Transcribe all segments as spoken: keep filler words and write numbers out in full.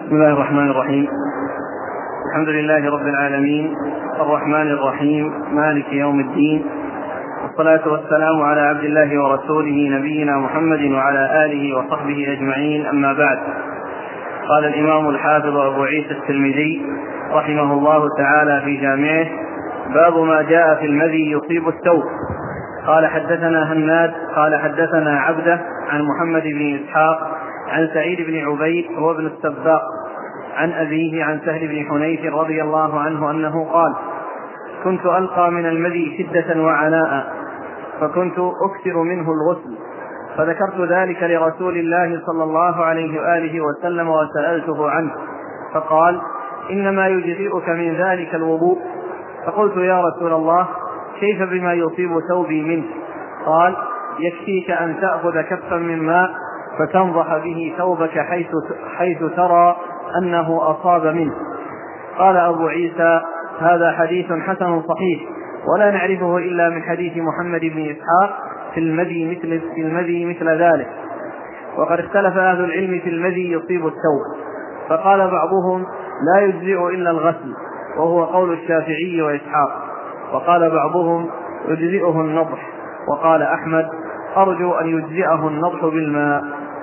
بسم الله الرحمن الرحيم. الحمد لله رب العالمين الرحمن الرحيم مالك يوم الدين، والصلاة والسلام على عبد الله ورسوله نبينا محمد وعلى آله وصحبه أجمعين، أما بعد. قال الإمام الحافظ أبو عيسى الترمذي رحمه الله تعالى في جامعه: باب ما جاء في المذي يصيب الثوب. قال حدثنا هناد قال حدثنا عبده عن محمد بن إسحاق عن سعيد بن عبيد هو ابن السباق عن أبيه عن سهل بن حنيف رضي الله عنه أنه قال: كنت ألقى من المذي شدة وعناء، فكنت أكثر منه الغسل، فذكرت ذلك لرسول الله صلى الله عليه وآله وسلم وسألته عنه، فقال: إنما يجزئك من ذلك الوضوء. فقلت: يا رسول الله، كيف بما يصيب ثوبي منه؟ قال: يكفيك أن تأخذ كفا من ماء فتنضح به ثوبك حيث, حيث ترى أنه أصاب منه. قال أبو عيسى: هذا حديث حسن صحيح، ولا نعرفه إلا من حديث محمد بن إسحاق في المذي مثل, في المذي مثل ذلك. وقد اختلف أهل العلم في المذي يصيب الثوب، فقال بعضهم: لا يجزئ إلا الغسل، وهو قول الشافعي وإسحاق. وقال بعضهم: يجزئه النضح. وقال أحمد: أرجو أن يجزئه النضح بالماء.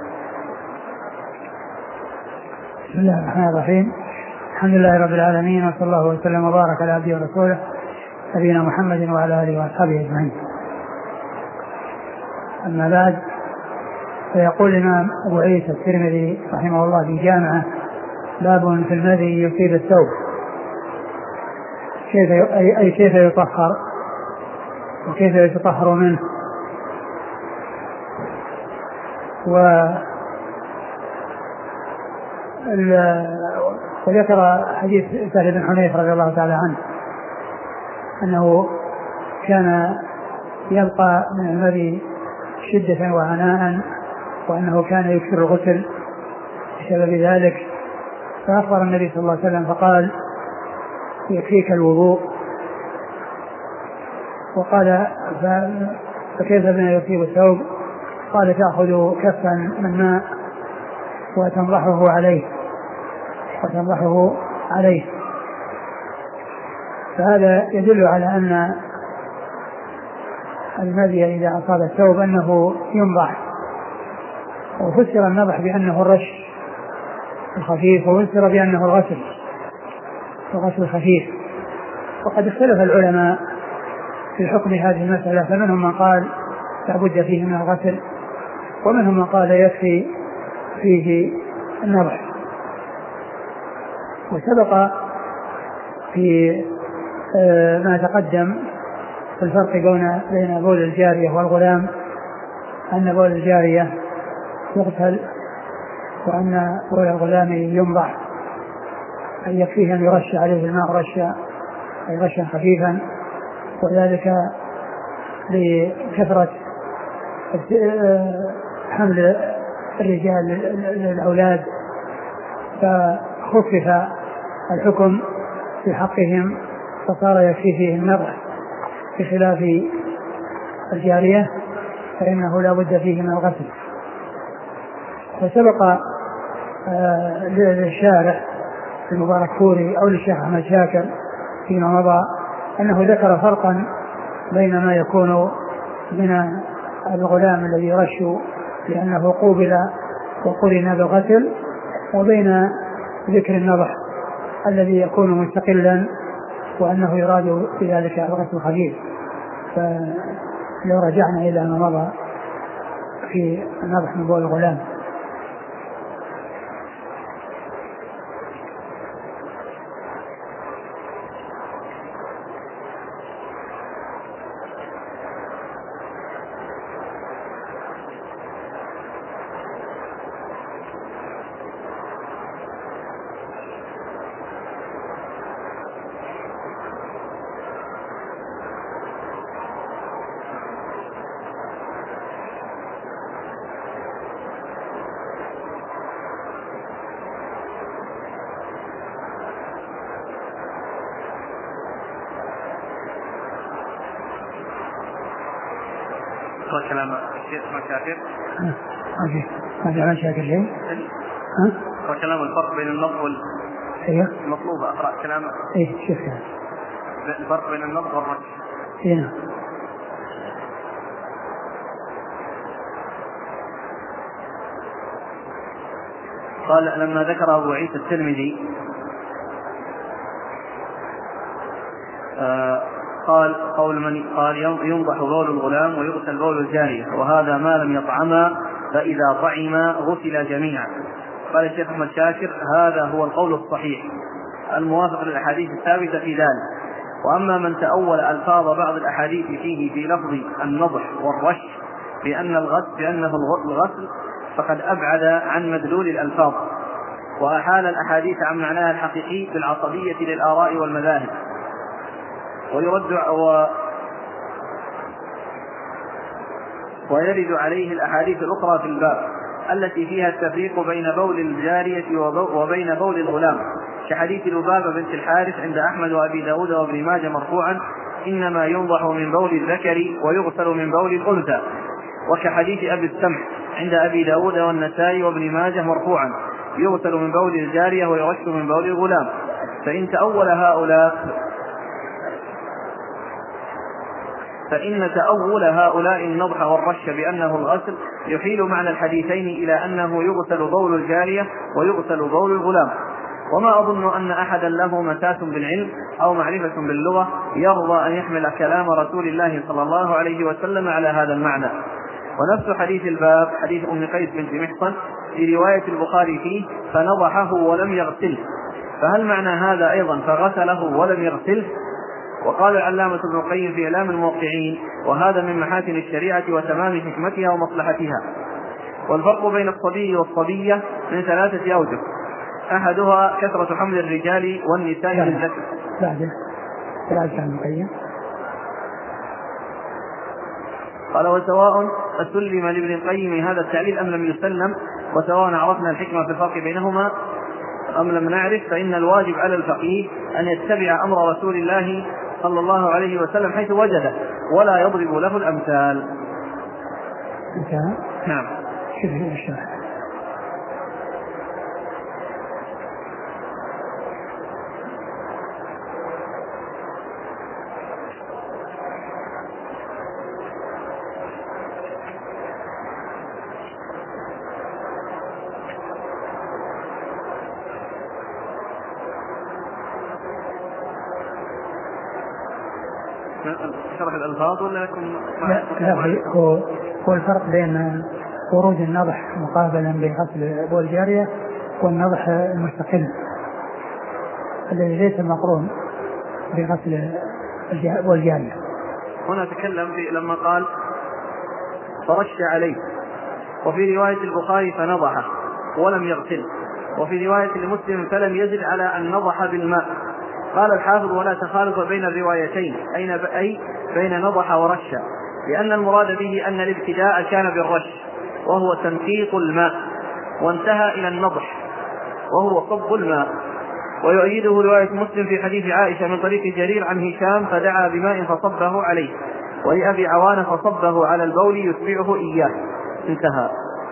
بسم الله الرحمن الرحيم. الحمد لله رب العالمين، وصلى الله وسلم وبارك على عبده ورسوله نبينا محمد وعلى آله وأصحابه أجمعين. أما بعد، فيقول الإمام أبو عيسى الترمذي رحمه الله في جامعه: باب في المذي يصيب الثوب. كيف أي كيف يطهر وكيف يتطهر منه. و وذكر حديث سهل بن حنيف رضي الله تعالى عنه أنه كان يبقى من المذي شدة وعناء، وأنه كان يكثر الغسل بسبب ذلك. فأخبر النبي صلى الله عليه وسلم فقال: يكفيك الوضوء. وقال: فكيف بما يصيب الثوب؟ قال: تأخذ كفا من ماء وتنضحه عليه وتنضحه عليه. فهذا يدل على أن المذي إذا أصاب الثوب أنه ينضح. وفسر النضح بأنه الرش الخفيف، وفسر بأنه الغسل الغسل الخفيف. وقد اختلف العلماء في حكم هذه المسألة، فمنهم من قال لا بد فيه من الغسل، ومنهم من قال يكفي فيه النضح. وسبق في ما تقدم في الفرق بين بول الجارية والغلام أن بول الجارية يغسل، وأن بول الغلام ينضح، أن يكفيه أن يرش عليه الماء رشا أي رشا خفيفا، وذلك لكثرة حمل الرجال للأولاد، فخفف الحكم في حقهم فصار يكفي فيه النضح، بخلاف الجارية فإنه لا بد فيه من الغسل. وسبق للشارح المبارك فوري أو للشيخ أحمد شاكر فيما مضى أنه ذكر فرقا بين ما يكون من الغلام الذي يرش لأنه قوبل وقرن بالغسل، وبين ذكر النضح الذي يكون مستقلا وأنه يراد في ذلك الغسل الخفيف. فلو رجعنا إلى ما مضى في النضح من بول الغلام. كلام الشيخ ما شاكر ما في ما في عن شاكر شيء. هو كلام الفرق بين النضح وال ايوه المطلوب اقرا كلام ايه شوف يعني الفرق بين النضح والرش. هنا قال لما ذكر أبو عيسى الترمذي آه قال قول من قال ينضح بول الغلام ويغسل بول الجارية وهذا ما لم يطعما فإذا طعما غسل جميعا. قال الشيخ أحمد شاكر هذا هو القول الصحيح الموافق للأحاديث الثابتة في ذلك. وأما من تأول ألفاظ بعض الأحاديث فيه في لفظ النضح والرش بأن الغسل بأنه الغسل فقد أبعد عن مدلول الألفاظ وأحال الأحاديث عن معناها الحقيقي بالعصبية للآراء والمذاهب. ويرد و... ويرد عليه الأحاديث الأخرى في الباب التي فيها التفريق بين بول الجارية وبين بول الغلام كحديث لبابة بنت الحارث عند أحمد وأبي داود وابن ماجه مرفوعا إنما ينضح من بول الذكر ويغسل من بول الأنثى، وكحديث أبي السمح عند أبي داود والنسائي وابن ماجه مرفوعا يغسل من بول الجارية ويرش من بول الغلام. فإن تأول هؤلاء فإن تأول هؤلاء النضح والرش بأنه الغسل يحيل معنى الحديثين إلى أنه يغسل بول الجارية ويغسل بول الغلام. وما أظن أن أحدا له مساس بالعلم أو معرفة باللغة يرضى أن يحمل كلام رسول الله صلى الله عليه وسلم على هذا المعنى. ونفس حديث الباب حديث أم قيس بنت محصن في رواية البخاري فيه فنضحه ولم يغسله، فهل معنى هذا أيضا فغسله ولم يغسله؟ وقال العلامة ابن القيم في إعلام الموقعين وهذا من محاسن الشريعة وتمام حكمتها ومصلحتها. والفرق بين الصبي والصبية من ثلاثة أوجه، أحدها كثرة حمل الرجال والنساء للذكر. بعده ثلاثة المقيم قال وسواء أسلم لابن القيم هذا التعليل أم لم يسلم، وسواء عرفنا الحكمة في الفرق بينهما أم لم نعرف، فإن الواجب على الفقيه أن يتبع أمر رسول الله صلى الله عليه وسلم حيث وجده ولا يضرب له الأمثال. نعم شبه الشرح. شرح الألفاظ ولا يكون هو هو الفرق بين خروج النضح مقابلا بغسل بول الجارية والنضح المستقل الذي ليس مقرون بغسل بول الجارية. هنا تكلم في لما قال فرش عليه، وفي رواية البخاري فنضحه ولم يغسله، وفي رواية لمسلم فلم يزد على أن نضح بالماء. قال الحافظ ولا تخالف بين الروايتين أي بين نضح ورش، لأن المراد به أن الابتداء كان بالرش وهو تنقيط الماء وانتهى إلى النضح وهو صب الماء. ويؤيده رواية مسلم في حديث عائشة من طريق جرير عن هشام فدعا بماء فصبه عليه، ولأبي عوانة فصبه على البول يتبعه إياه. انتهى.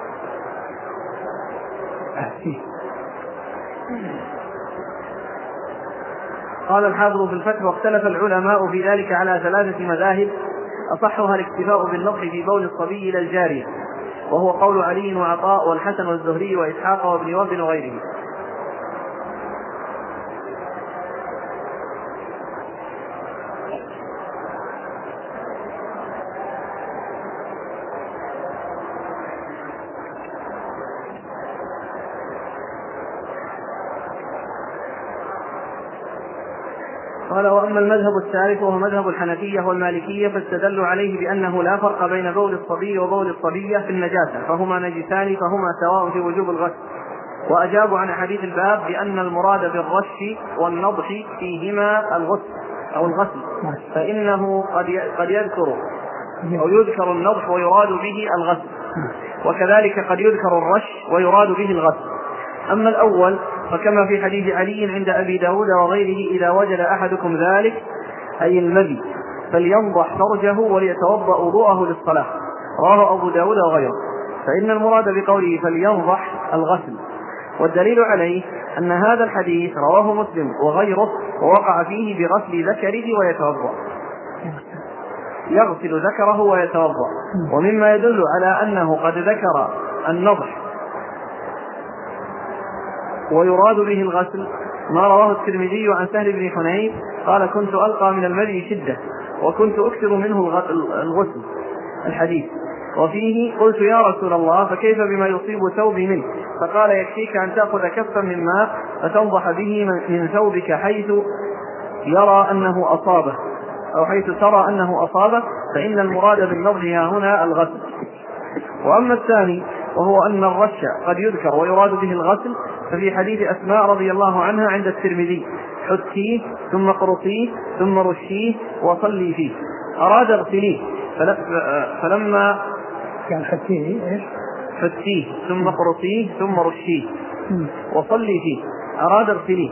قال الحافظ في الفتح واختلف العلماء في ذلك على ثلاثة مذاهب أصحها الاكتفاء بالنضح في بول الصبي إلى الجارية، وهو قول علي وعطاء والحسن والزهري وإسحاق وابن وهب وغيره. قال وأما المذهب الثالث وهو مذهب الحنفية والمالكية فاستدلوا عليه بأنه لا فرق بين بول الصبي وبول الصبية في النجاسة فهما نجسان فهما سواء في وجوب الغسل. وأجابوا عن حديث الباب بأن المراد بالرش والنضح فيهما الغسل أو الغسل، فإنه قد يذكر أو يذكر النضح ويراد به الغسل، وكذلك قد يذكر الرش ويراد به الغسل. أما الأول فكما في حديث علي عند أبي داود وغيره إذا وجد أحدكم ذلك أي المذي فلينضح فرجه وليتوضأ وضوءه للصلاة، رواه أبو داود وغيره. فإن المراد بقوله فلينضح الغسل، والدليل عليه أن هذا الحديث رواه مسلم وغيره ووقع فيه بغسل ذكره ويتوضأ، يغسل ذكره ويتوضأ. ومما يدل على أنه قد ذكر النضح ويراد به الغسل ما رواه الترمذي عن سهل بن حنيف قال كنت ألقى من المذي شدة وكنت أكثر منه الغسل الحديث، وفيه قلت يا رسول الله فكيف بما يصيب ثوبي منه؟ فقال يكفيك أن تأخذ كفا من ماء فتنضح به من ثوبك حيث يرى أنه أصابه أو حيث ترى أنه أصابه، فإن المراد بالنضح هنا الغسل. وأما الثاني وهو أن الرش قد يذكر ويراد به الغسل، ففي حديث أسماء رضي الله عنها عند الترمذي حثيه ثم اقرصيه ثم رشيه وصلي فيه، أراد اغسليه فلما كان حثيه إيش؟ حثيه ثم اقرصيه ثم رشيه وصلي فيه، أراد اغسليه.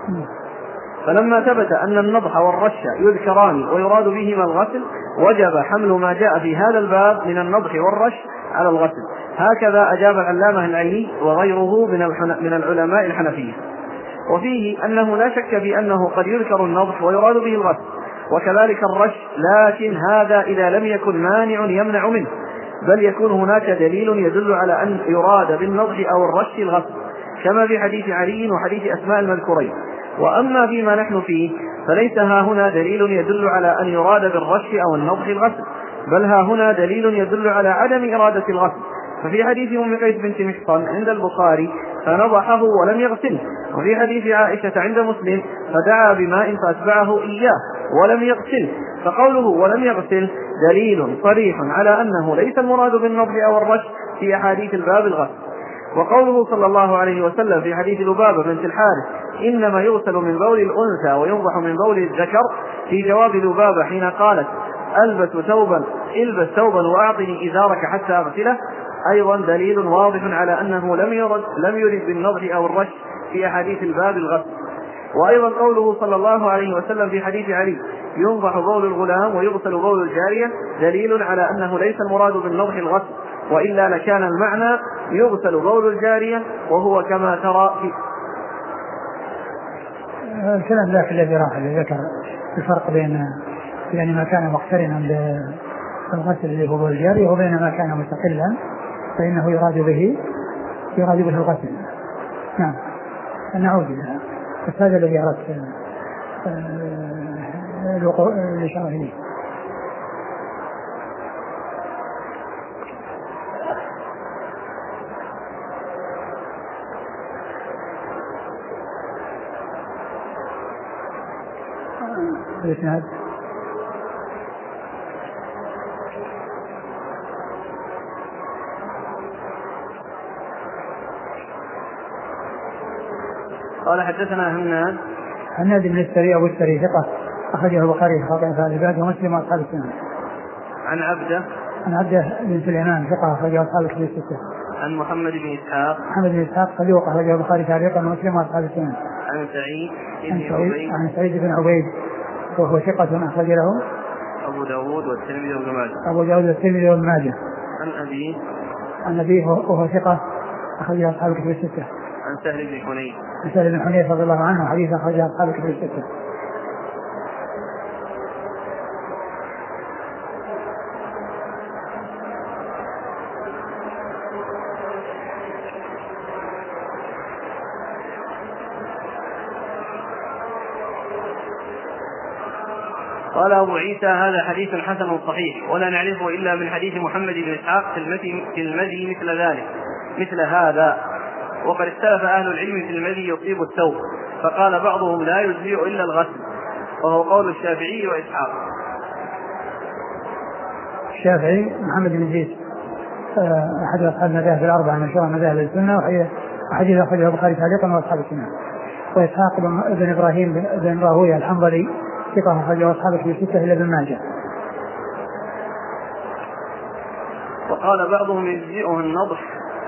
فلما ثبت أن النضح والرش يذكران ويراد بهما الغسل وجب حمل ما جاء في هذا الباب من النضح والرش على الغسل. هكذا أجاب العلامة العيني وغيره من العلماء الحنفية. وفيه أنه لا شك في أنه قد يذكر النضح ويراد به الغسل وكذلك الرش، لكن هذا إذا لم يكن مانع يمنع منه، بل يكون هناك دليل يدل على أن يراد بالنضح أو الرش الغسل كما في حديث علي وحديث أسماء المذكورين. وأما فيما نحن فيه فليس ها هنا دليل يدل على أن يراد بالرش أو النضح الغسل، بل ها هنا دليل يدل على عدم إرادة الغسل. ففي حديث أم قيس بنت محصن عند البخاري فنضحه ولم يغسله، وفي حديث عائشة عند مسلم فدعا بماء فأتبعه إياه ولم يغسله، فقوله ولم يغسل دليل صريح على أنه ليس المراد بالنضح أو الرش في أحاديث الباب الغسل. وقوله صلى الله عليه وسلم في حديث لبابة بنت الحارث إنما يغسل من بول الأنثى وينضح من بول الذكر في جواب لبابة حين قالت ألبس ثوبا البس ثوبا وأعطني إزارك حتى أغسله، أيضا دليل واضح على أنه لم يرد, لم يرد بالنضح أو الرش في أحاديث الباب الغسل. وأيضا قوله صلى الله عليه وسلم في حديث علي ينضح بول الغلام ويغسل بول الجارية دليل على أنه ليس المراد بالنضح الغسل، وإلا لكان المعنى يغسل بول الجارية وهو كما ترى في الكلام ذاك الذي راح اللي ذكر الفرق بين يعني ما كان مقترنا بالغسل اللي هو بول الجارية وبين ما كان مستقلا فإنه يراد به يراد به الغسل. نعم نعود لها، بس هذا الذي أردت الإشارة إليه. الإسناد قال حدثنا هناد هناد بن السري أبو السري ثقة أخرجه البخاري خاطئ في الباب ومسلم وأصحاب السنن. عن عبده عن عبده بن سليمان ثقة أخرجه أصحاب الكتب الستة. عن محمد بن إسحاق محمد بن إسحاق صدوق أخرجه البخاري تعليقا ومسلم وأصحاب السنن. عن سعيد عن سعيد عن سعيد بن عبيد وهو ثقة أخرج له أبو داود والترمذي وابن ماجه. أبو داود والترمذي وابن ماجه. عن أبيه عن أبيه وهو ثقة أخرجه أصحاب الكتب الستة. عن سهل بن حنيف عن سهل بن حنيف رضي الله عنه حديث أخرجه أصحاب الكتب الستة. قال أبو عيسى هذا حديث حسن صحيح ولا نعرفه إلا من حديث محمد بن إسحاق في المذي مثل ذلك مثل هذا. وقد اختلف أهل العلم في المذي يصيب الثوب، فقال بعضهم لا يجزئ إلا الغسل، وهو قول الشافعي وإسحاق. الشافعي محمد بن زيد أحد أصحاب المذاهب الأربعة من شرع مذاهب السنة وحديث أخرجه البخاري تعليقا وأصحاب السنة. وإسحاق بن إبراهيم بن راهويه الحنظلي ثقة أخرجه أصحاب الكتب الستة إلا ابن ماجه. وقال بعضهم يجزئه النضح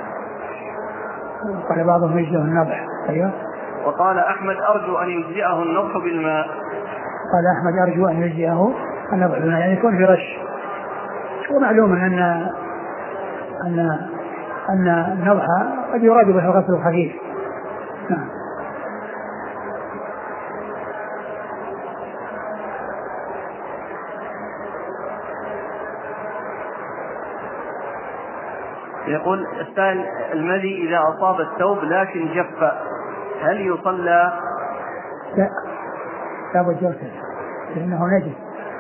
قال بعضهم يجزئه النضح. أيوه. وقال أحمد أرجو أن يجزئه النضح بالماء. قال أحمد أرجو أن يجزئه النضح بالماء يعني يكون في رش. ومعلوم أن أن أن النضح قد يراد به الغسل الخفيف نعم. يقول السائل: المذي إذا أصاب الثوب لكن جف هل يصلى؟ لا، لا بد يغسل لأنه نجس.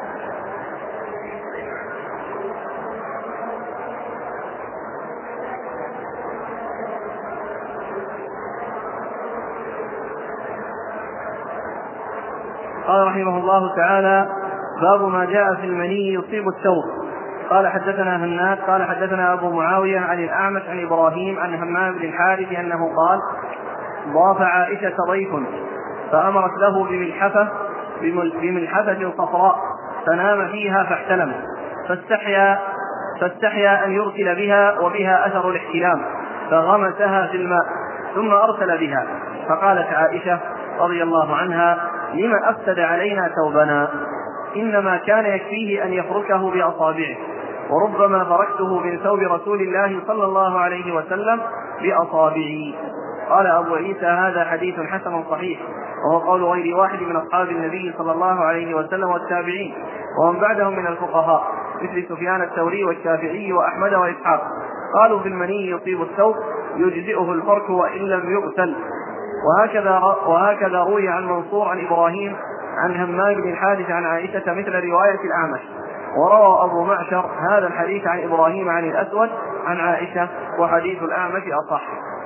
قال رحمه الله تعالى: باب ما جاء في المني يصيب الثوب. قال حدثنا هناد قال حدثنا أبو معاوية عن الأعمش عن إبراهيم عن همام بن الحارث أنه قال: ضاف عائشة ضيف فأمرت له بملحفة بملحفة صفراء فنام فيها فاحتلم فاستحيا فاستحيا أن يرسل بها وبها أثر الاحتلام فغمسها في الماء ثم أرسل بها. فقالت عائشة رضي الله عنها: لما أفسد علينا ثوبنا؟ إنما كان يكفيه أن يفركه بأصابعه، وربما فركته من ثوب رسول الله صلى الله عليه وسلم بأصابعي. قال أبو عيسى: هذا حديث حسن صحيح، وهو قول غير واحد من أصحاب النبي صلى الله عليه وسلم والتابعين ومن بعدهم من الفقهاء مثل سفيان الثوري والشافعي وأحمد وإسحاق. قالوا في المني يصيب الثوب يجزئه الفرك وإن لم يغسل. وهكذا, وهكذا روي عن منصور عن إبراهيم عن همام بن الحارث عن عائشة مثل رواية الأعمش. وروى أبو معشر هذا الحديث عن إبراهيم عن الأسود عن عائشة، وحديث الأعمش أصح.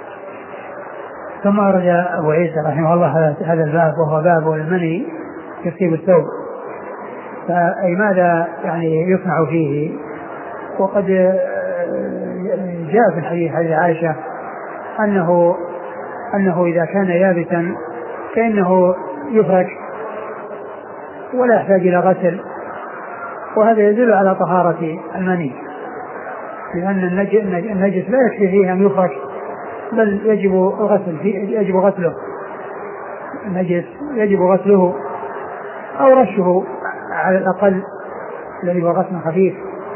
ثم أرد أبو عيسى رحمه الله هذا الباب وهو باب المني يصيب الثوب، فأي ماذا يعني يصنع فيه؟ وقد جاء في الحديث حديث عائشة أنه أنه إذا كان يابسا فإنه يفرك ولا يحتاج إلى غسل، وهذا يدل على طهارة المني، لأن النجس لا يكفي فيه أن يفرك بل يجب غسل فيه يجب غسله النجس يجب غسله أو رشه على الأقل الذي هو غسل خفيف.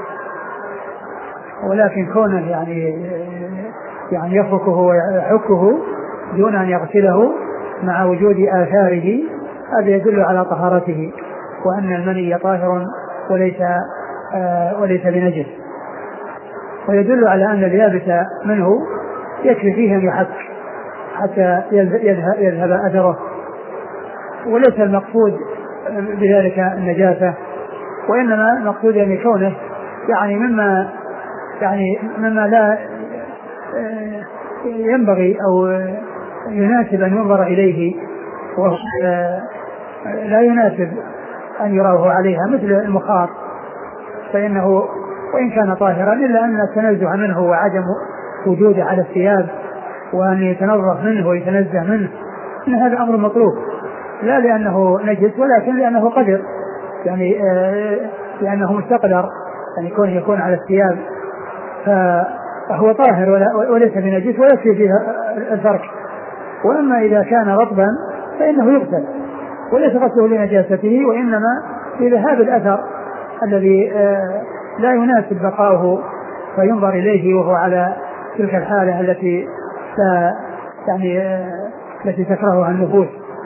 ولكن كونه يعني يعني يفركه ويحكه دون أن يغسله مع وجود آثاره هذا يدل على طهارته، وأن المني طاهر وليس آه وليس بنجس. ويدل على أن اليابس منه يكفي فيه أن يحك حتى يذهب, يذهب أثره، وليس المقصود بذلك النجاسة، وإنما المقصود أن يكونه يعني مما يعني مما لا ينبغي أو يناسب أن ينظر إليه، ولا يناسب أن يراه عليها مثل المخاط، فإنه وإن كان طاهرا إلا أن التنزه منه وعدم وجوده على الثياب وأن يتنظف منه ويتنزه منه إن هذا أمر مطلوب، لا لأنه نجس ولكن لأنه قدر، يعني آه لأنه مستقدر أن يكون يكون على الثياب، فهو طاهر وليس بنجس ويكفي فيها الفرك. وأما إذا كان رطبا فإنه يغسل وليس غسله لنجاسته، وإنما لذهاب الأثر الذي آه لا يناسب بقاؤه فينظر إليه وهو على تلك الحالة التي يعني آه التي تكرهها النفوس.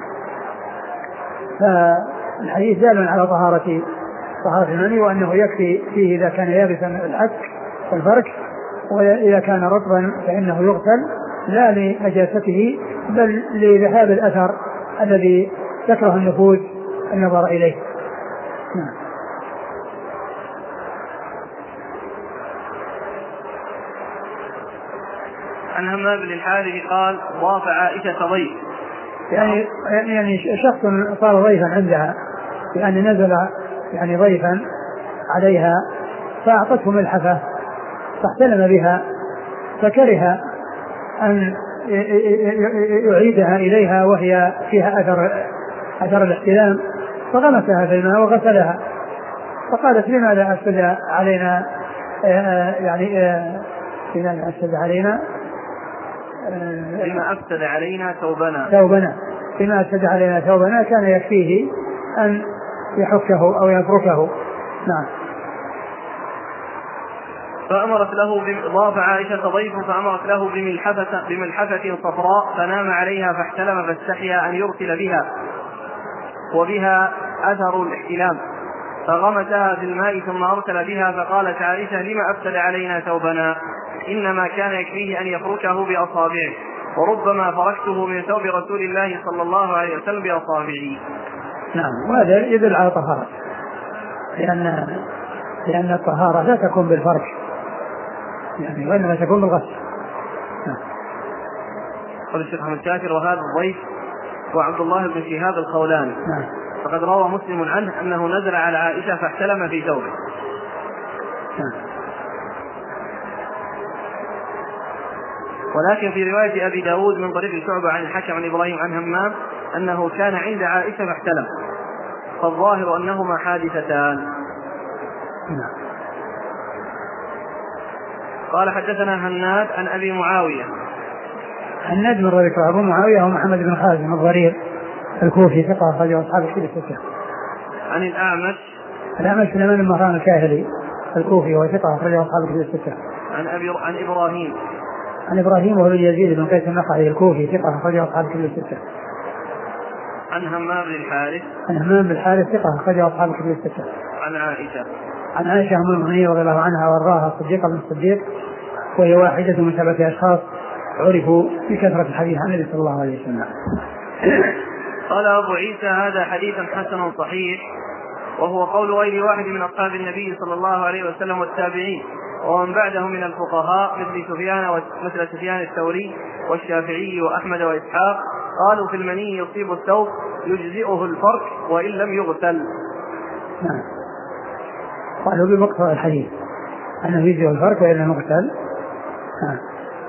فالحديث دال على طهارة طهارة المني، وأنه يكفي فيه إذا كان يابسا الحك والفرك، وإذا كان رطبا فإنه يغسل لا لنجاسته بل لذهاب الأثر الذي تكره النفوس النظر إليه. نعم. عن همام بن الحارث قال: ضاف عائشة ضيف، يعني يعني شخص صار ضيفا عندها، يعني نزل يعني ضيفا عليها فأعطته ملحفة فاحتلم بها، فكره أن يعيدها إليها وهي فيها أثر أثر الاحتلام فغمسها في الماء وغسلها، فقالت: لماذا أفسد علينا يعني لماذا أفسد علينا لما أفسد علينا ثوبنا ثوبنا لما أفسد علينا ثوبنا كان يكفيه أن يحكه أو يفركه. نعم. فأمرت له ضاف عائشة ضيف فأمرت له بملحفة, بملحفة صفراء فنام عليها فاحتلم فاستحيا أن يرسل بها وبها أثر الاحتلام فغمسها في الماء ثم أرسل بها. فقالت عائشة لما أفسد علينا ثوبنا إنما كان يكفيه أن يفركه بأصابعه وربما فركته من ثوب رسول الله صلى الله عليه وسلم بأصابعه. نعم وهذا يدل على طهارة لأن لأن الطهارة لا تكون بالفرك يعني وإنما تكون بالغسل. قال الشيخ أحمد شاكر وهذا الضيف هو عبد الله بن شهاب الخولاني فقد روى مسلم عنه أنه نزل على عائشة فاحتلم في ثوبه. ولكن في رواية أبي داود من طريق شعبة عن الحكم عن إبراهيم عن همام أنه كان عند عائشة فاحتلم فالظاهر أنهما حادثتان. قال حدثنا هناد عن أبي معاوية. هناد من رواية أبو معاوية هو محمد بن خازم الضرير الكوفي ثقة أخرجه أصحاب الكتب الستة. عن الأعمش. الأعمش سليمان بن مهران الكاهلي الكوفي وهو ثقة أخرجه أصحاب الكتب الستة. عن أبي عن إبراهيم. عن إبراهيم وهو يزيد بن قيس النخعي الكوفي ثقة أخرجه أصحاب الكتب الستة. عن همام بن الحارث. عن همام بن الحارث ثقة أخرجه أصحاب الكتب الستة. عن عائشة. عن عائشة أم المؤمنين رضي الله عنها وارضاها الصديقة بن الصديق وهي واحدة من سبعة أشخاص عرفوا بكثرة الحديث عن النبي صلى الله عليه وسلم. قال أبو عيسى هذا حديث حسن صحيح وهو قول غير واحد من أصحاب النبي صلى الله عليه وسلم والتابعين ومن بعدهم من الفقهاء مثل سفيان مثل سفيان الثوري والشافعي وأحمد وإسحاق قالوا في المني يصيب الثوب يجزئه الفرك وإن لم يغسل. نعم قالوا بمقتضى الحديث أنه يجزئه الفرك وإن لم يغسل. نعم.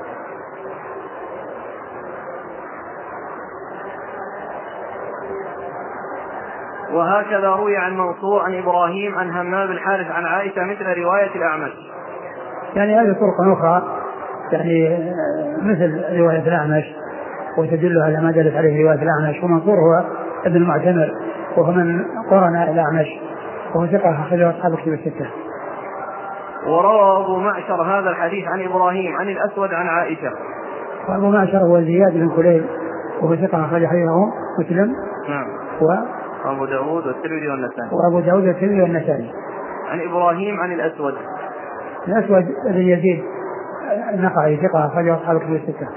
وهكذا روي عن منصور عن إبراهيم عن همام بن الحارث عن عائشة مثل رواية الأعمش. يعني هذه طرق أخرى يعني مثل رواية الأعمش وتدل على ما دلت عليه رواية الأعمش. ومنصور هو ابن المعتمر وهو من قرن الأعمش وهو ثقة أخرجه أصحاب الكتب الستة. وروى أبو معشر هذا الحديث عن إبراهيم عن الأسود عن عائشة. وأبو معشر هو زياد بن كليل وهو ثقة أخرجه حديثه مسلم. نعم. و أبو داود والترمذي والنسائي. وأبو داود والترمذي والنسائي. عن إبراهيم عن الأسود. الأسود بن يزيد النخعي ثقة أخرجه أصحاب الكتب الستة.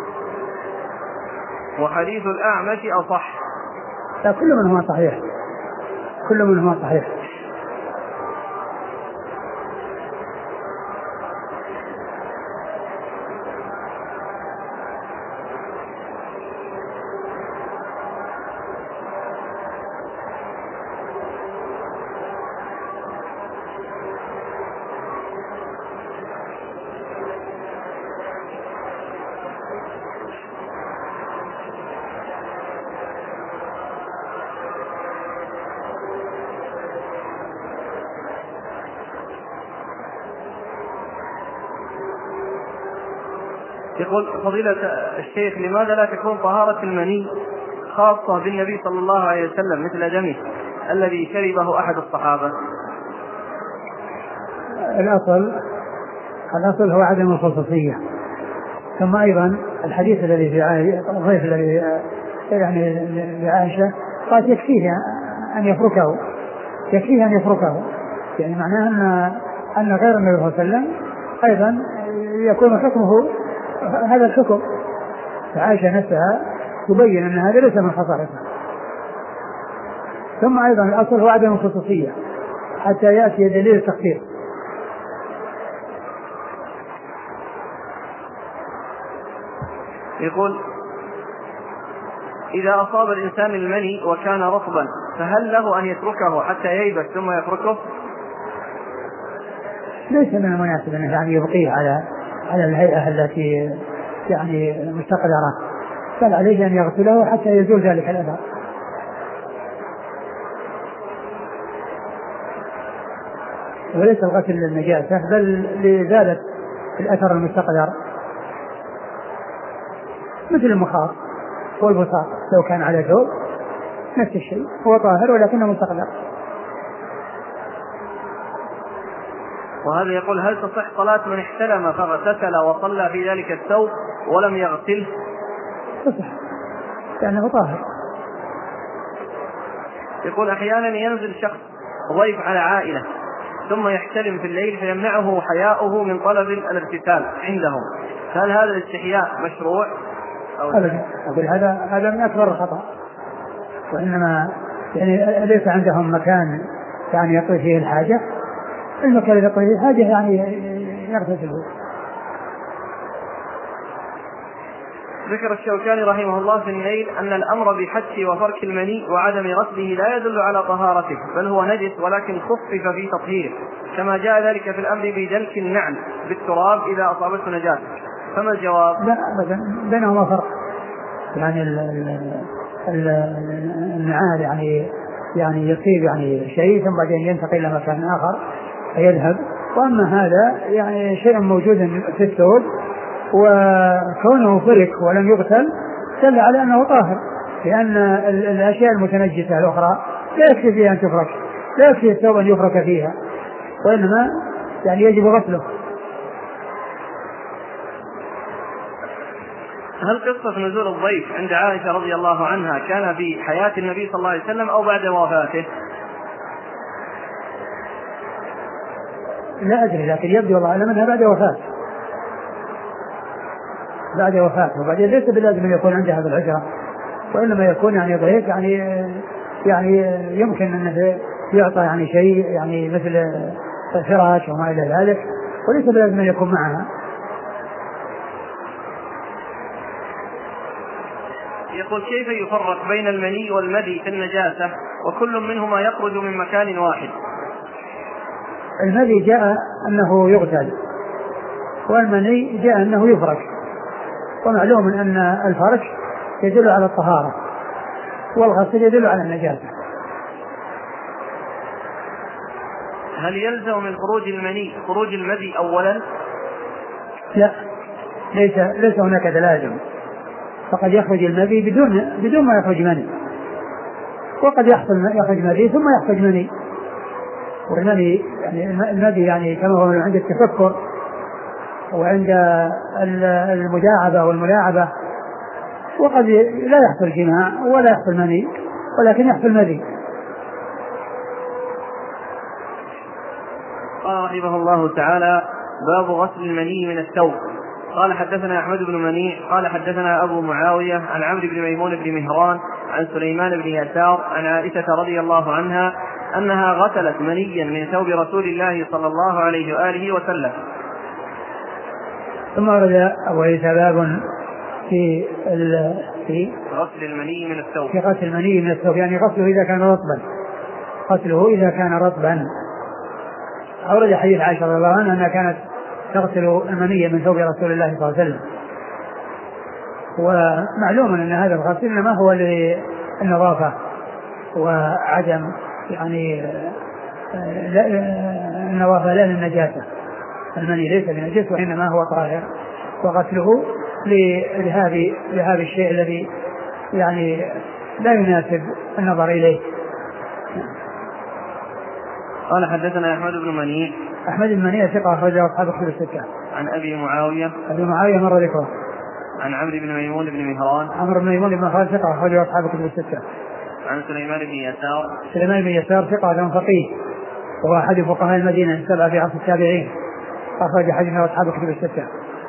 وحديث الأعمش أصح. لا كل منهما صحيح كل منهما صحيح. يقول فضيلة الشيخ لماذا لا تكون طهارة المني خاصة بالنبي صلى الله عليه وسلم مثل دمه الذي شربه أحد الصحابة؟ الأصل الأصل هو عدم الخصوصية. ثم أيضا الحديث الذي في الضيف الذي يعني لعائشة قال يكفيه أن يفركه يكفيه أن يفركه يعني معناه أن أن غير النبي صلى الله عليه وسلم أيضا يكون حكمه هذا الحكم. فعائشة نفسها تبين أن هذا ليس من خصائصها. ثم أيضا الأصل هو عدم الخصوصية حتى يأتي دليل التخصيص. يقول إذا أصاب الإنسان المني وكان رطبا فهل له أن يتركه حتى ييبس ثم يفركه؟ ليس من المناسب أنه يعني يبقيه على على الهيئة التي يعني مستقدرة، بل عليه أن يغسله حتى يزول ذلك الأثر. وليس الغسل للنجاسة بل لإزالة الأثر المستقدر، مثل المخاط والبصاق لو كان على ثوب نفس الشيء، هو طاهر ولكنه مستقدر. وهذا يقول هل تصح صلاة من احتلم فاغتسل وصلى في ذلك الثوب ولم يغسله؟ تصح لأنه طاهر. يقول أحيانا ينزل شخص ضيف على عائلة ثم يحتلم في الليل فيمنعه حياؤه من طلب الاغتسال عندهم، هل هذا الاستحياء مشروع؟ أبدا، أقول هذا هذا من أكبر الخطأ، وإنما يعني ليس عندهم مكان يعني يقضي فيه الحاجة، المكان الذي يقضي فيه الحاجة يعني يغتسله. ذكر الشوكاني رحمه الله في النيل أن الأمر بحث وفرك المني وعدم غسله لا يدل على طهارته، بل هو نجس ولكن خفف في تطهير، كما جاء ذلك في الأمر بدلك النعل بالتراب إذا أصابته نجاسة. فما الجواب؟ لا أبدا، بينهما فرق. يعني النعال يعني يعني يصيب يعني شيء ثم بعدين ينتقل إلى مكان آخر فيذهب، وأما هذا يعني شيء موجود في الثوب وكونه فرك ولم يغسل دل على أنه طاهر، لأن الأشياء المتنجسة الأخرى لا يكفي فيها أن تفرك، لا يكفي الثوب أن يفرك فيها، وإنما يعني يجب غسله. هل قصة نزول الضيف عند عائشة رضي الله عنها كان في حياة النبي صلى الله عليه وسلم أو بعد وفاته؟ لا أدري، لكن يبدو الله أعلم أنها بعد وفاته، بعد وفاته، وبعدين ليس بلازم أن يكون عندها بالعشرة، وإنما يكون يعني ضيف يعني يعني يمكن أن يعطى يعني شيء يعني مثل فراش وما إلى ذلك، وليس بلازم أن يكون معها. يقول كيف يفرق بين المني والمذي في النجاسة وكل منهما يخرج من مكان واحد؟ المذي جاء أنه يغسل، والمني جاء أنه يفرك، ومعلوم أن الفرك يدل على الطهارة والغسل يدل على النجاسة. هل يلزم من خروج المني خروج المذي أولا؟ لا، ليس ليس هناك لازم، فقد يخرج المذي بدون بدون ما يخرج مني، وقد يحصل يخرج مذي ثم يخرج مني، والمذي يعني المذي يعني كما هو عند التفكر وعند المداعبة والملاعبة، وقد لا يحصل جماع ولا يحصل مني ولكن يحصل مذي. قال رحمه الله تعالى باب غسل المني من الثوب. قال حدثنا أحمد بن منيع قال حدثنا أبو معاوية عن عمرو بن ميمون بن مهران عن سليمان بن يسار عن عائشة رضي الله عنها أنها غسلت منيا من ثوب رسول الله صلى الله عليه وآله وسلم. ثم ورد أبو عيسى باب في في غسل المني من الثوب، في غسل المني من الثوب، يعني غسله إذا كان رطبا، غسله إذا كان رطبا. أورد حديث عائشة رضي الله عنها أنها كانت تغسل المني من ثوب رسول الله صلى الله عليه وسلم، ومعلوم أن هذا الغسل إنما هو للنظافة وعدم يعني لا النظافة لا للنجاسة، المني ليس بنجس وإنما هو طاهر، وغسله لهذا لهذا الشيء الذي يعني لا يناسب النظر إليه. قال حدثنا أحمد بن منيع أحمد بن منيع ثقة أخرجه أصحاب الكتب الستة. عن أبي معاوية أبي معاوية مر ذكره. عن عمرو بن ميمون بن مهران عمرو بن ميمون بن مهران ثقة أخرجه أصحاب الكتب الستة. عن سليمان بن يسار سليمان بن يسار ثقة فقيه وهو أحد فقهاء المدينة السبعة في عصر التابعين، أخرج حديثه أصحاب الكتب الستة.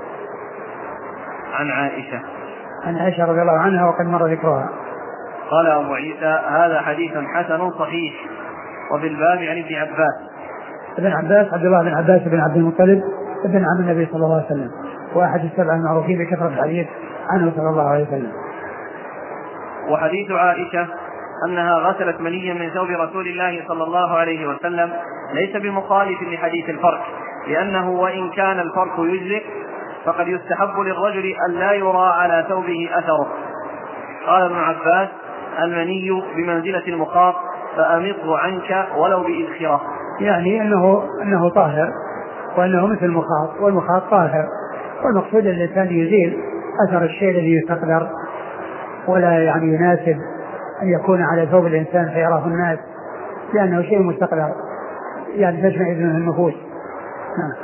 عن عائشة عن عائشة رضي الله عنها وقد مر ذكرها. قال أبو عيسى هذا حديث حسن صحيح. وفي الباب عن ابن عباس ابن عباس عبد الله بن عباس بن عبد المطلب ابن عم النبي صلى الله عليه وسلم، واحد السبعة المعروفين بكثرة الحديث عنه صلى الله عليه وسلم. وحديث عائشة أنها غسلت منيا من ثوب رسول الله صلى الله عليه وسلم ليس بمخالف لحديث الفرق، لأنه وإن كان الفرق يجزئ فقد يستحب للرجل أن لا يرى على ثوبه أثره. قال ابن عباس المني بمنزلة المخاط فأمطه عنك ولو بإذخرة، يعني أنه, أنه طاهر وأنه مثل المخاط، والمخاط طاهر، والمقصود الإنسان يزيل أثر الشيء الذي يستقدر ولا يعني يناسب أن يكون على ثوب الإنسان فيراه الناس، لأنه شيء مستقدر يعني تشمئز منه النفوس، نعم.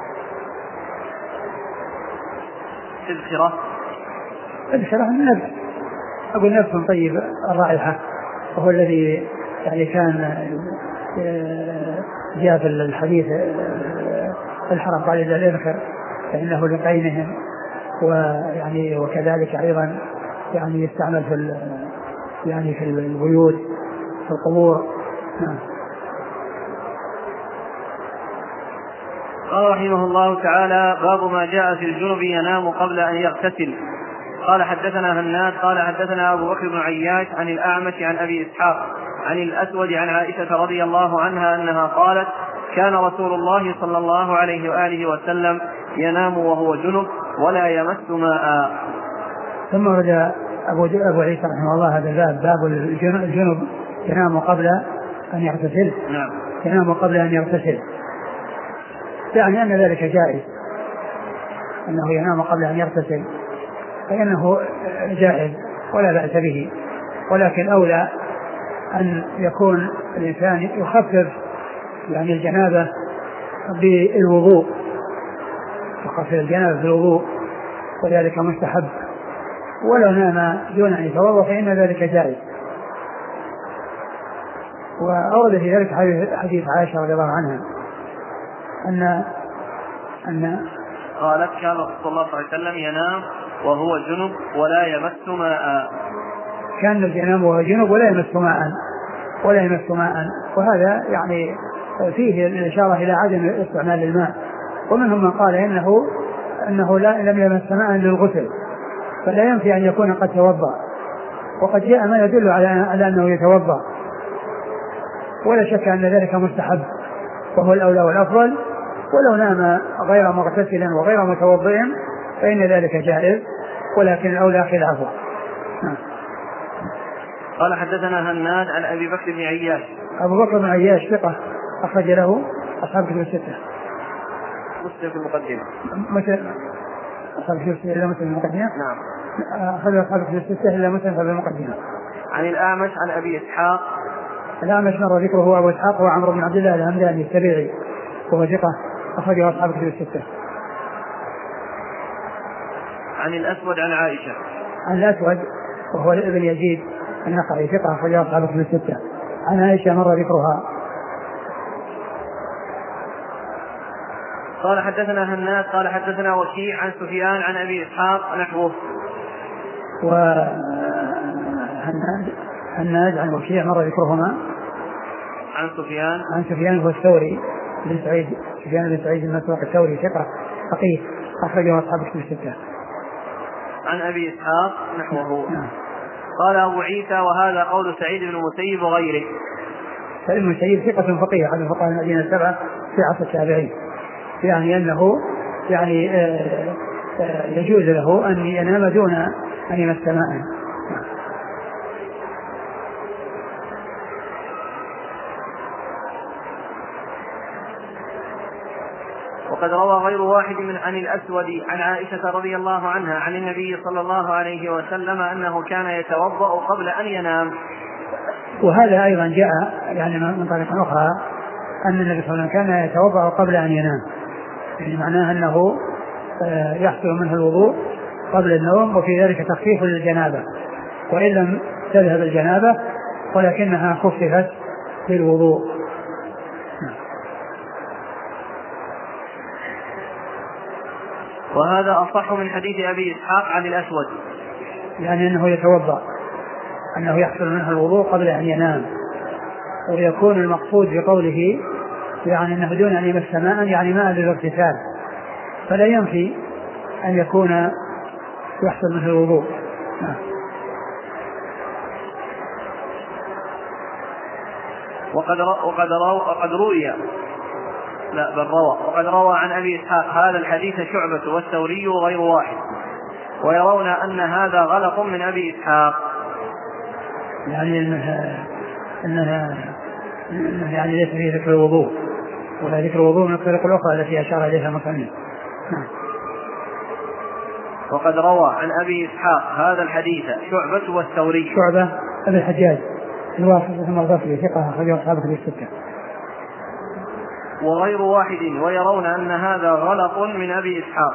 الخرة الخرة النبت، أقول نبت طيب الرائحة، وهو الذي يعني كان جاء في الحديث الحرم قال إذا الإذخر فإنه لقينهم، ويعني وكذلك أيضا يعني يستعمل في يعني في البيوت في القبور. نعم. قال رحمه الله تعالى: باب ما جاء في الجنب ينام قبل أن يغتسل. قال حدثنا هناد قال حدثنا أبو بكر بن عياش عن الأعمش عن أبي إسحاق عن الأسود عن عائشة رضي الله عنها أنها قالت: كان رسول الله صلى الله عليه وآله وسلم ينام وهو جنب ولا يمس ماء. ثم ورد أبو, أبو عيسى رحمه الله هذا الباب، باب الجنب ينام قبل أن يغتسل. نعم. ينام قبل أن يغتسل، يعني أن ذلك جائز، أنه ينام قبل أن يغتسل فإنه جائز ولا بأس به، ولكن أولى أن يكون الإنسان يخفف يعني الجنابة بالوضوء، يخفف الجنابة بالوضوء، وذلك مستحب، ولو نام دون أن يتوضأ فإن ذلك جائز. وأورد في ذلك حديث عائشة رضي الله عنها أن أن قالت: كان رسول الله صلى الله عليه وسلم ينام وهو جنب ولا يمس ماء. كان ينام وهو جنب ولا يمس ماء ولا يمس ماء وهذا يعني فيه الإشارة إلى عدم استعمال الماء. ومنهم من قال إنه أنه لا لم يمس ماء للغسل، فلا ينفي أن يكون قد توضأ، وقد جاء ما يدل على على أنه يتوضأ، ولا شك أن ذلك مستحب وهو الأولى والأفضل. ولو نام غير مغتسل وغير متوضئ فإن ذلك جائز، ولكن الأولى خلافه. قال حدثنا هناد عن أبي بكر بن عياش. أبو بكر بن عياش ثقة أخرج له أصحاب كتب الستة. مسلم في المقدمة. مثل أصحاب كتب الستة إلا مسلم في المقدمة. نعم. أخرج أصحاب كتب الستة إلا مسلم في المقدمة. عن الأعمش عن أبي إسحاق. الأعمش مر ذكره أبو إسحاق وعمرو بن عبد الله الهمداني السبيعي وهو ثقة أخرجه أصحاب كتب الستة. عن الأسود عن عائشة. عن الأسود وهو ابن يزيد النخعي ثقة أخرجه أصحاب كتب الستة. عن عائشة مر ذكرها. قال حدثنا هناد قال حدثنا وكيع عن سفيان عن أبي إسحاق نحوه. وهناد هناد عن وكيع مر ذكرهما. عن سفيان عن سفيان هو الثوري بن سعيد، سفيان بن سعيد المسروق الثوري ثقة فقيه أخرجه أصحاب الكتب الستة. عن أبي إسحاق نحوه. نعم. قال أبو عيسى: وهذا قول سعيد بن المسيب وغيره. سعيد بن المسيب ثقة فقيه أحد فقهاء المدينة السبعة في عصر التابعين، يعني أنه يعني آآ آآ يجوز له أن ينام دون أن يمس ماء. وقد روى غير واحد من عن الأسود عن عائشة رضي الله عنها عن النبي صلى الله عليه وسلم أنه كان يتوضأ قبل أن ينام. وهذا أيضا جاء يعني من طريقة أخرى أن النبي صلى الله عليه وسلم كان يتوضأ قبل أن ينام، يعني معناه أنه يحصل منه الوضوء قبل النوم، وفي ذلك تخفيف للجنابة، وإن لم تذهب الجنابة ولكنها خففت بالوضوء. وهذا أصح من حديث أبي إسحاق عن الأسود، يعني أنه يتوضأ، أنه يحصل منه الوضوء قبل أن ينام، ويكون المقصود بقوله يعني أنه دون أن يمس ماء يعني ماء للاغتسال، فلا ينفي أن يكون يحصل منه الوضوء. وقد وقد وقد روي لا بل روى وقد روى عن أبي إسحاق هذا الحديث شعبة والثوري وغير واحد، ويرون أن هذا غلط من أبي إسحاق، يعني أنها أنها يعني ليس فيه ذكر الوضوء، ولا ذكر الوضوء من الطريق الأخرى التي أشار إليها المصنف. وقد روى عن أبي إسحاق هذا الحديث شعبة والثوري. شعبة أبي الحجاج الواقف ثم الغفري ثقة أخرجه أصحاب الكتب الستة. وغير واحد، ويرون أن هذا غلط من أبي إسحاق.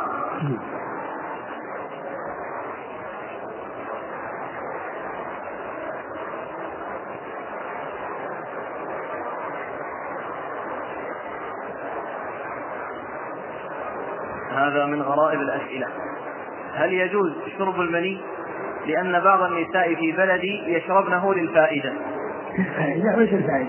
هذا من غرائب الأسئلة. هل يجوز شرب المني لأن بعض النساء في بلدي يشربنه للفائدة؟ لا، وش الفائدة؟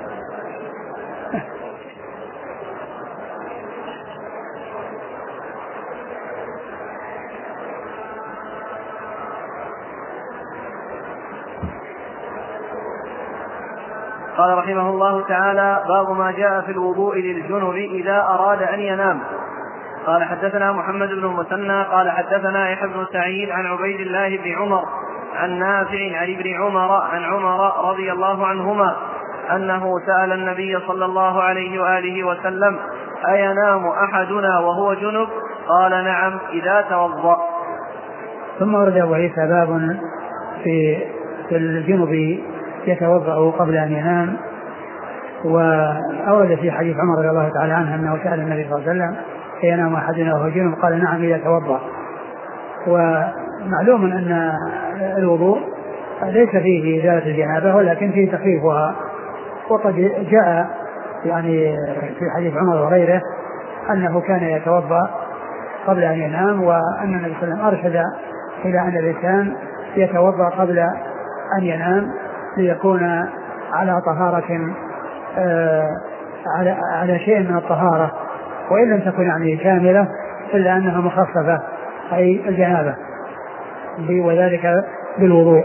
قال رحمه الله تعالى: باب ما جاء في الوضوء للجنب إذا أراد أن ينام. قال حدثنا محمد بن المثنى قال حدثنا يحيى بن سعيد عن عبيد الله بن عمر عن نافع عن ابن عمر عن عمر رضي الله عنهما أنه سأل النبي صلى الله عليه وآله وسلم: أينام أحدنا وهو جنب؟ قال: نعم إذا توضأ. ثم ورد أبو عيسى باب في الجنب يتوضأ قبل أن ينام. وأورد في حديث عمر رضي الله تعالى عنه أنه سأل النبي صلى الله عليه وسلم: ينام أحدنا وهو جنب؟ قال: نعم إذا توضأ. ومعلوم أن الوضوء ليس فيه إزالة الجنابة ولكن فيه تخفيفها، وقد جاء يعني في حديث عمر وغيره أنه كان يتوضأ قبل أن ينام، وأن النبي صلى الله عليه وسلم أرشد إلى أن الإنسان يتوضأ قبل أن ينام ليكون على طهارة آه على, على شيء من الطهارة، وإن لم تكن يعني كاملة إلا أنها مخففة أي الجنابة، وذلك بالوضوء.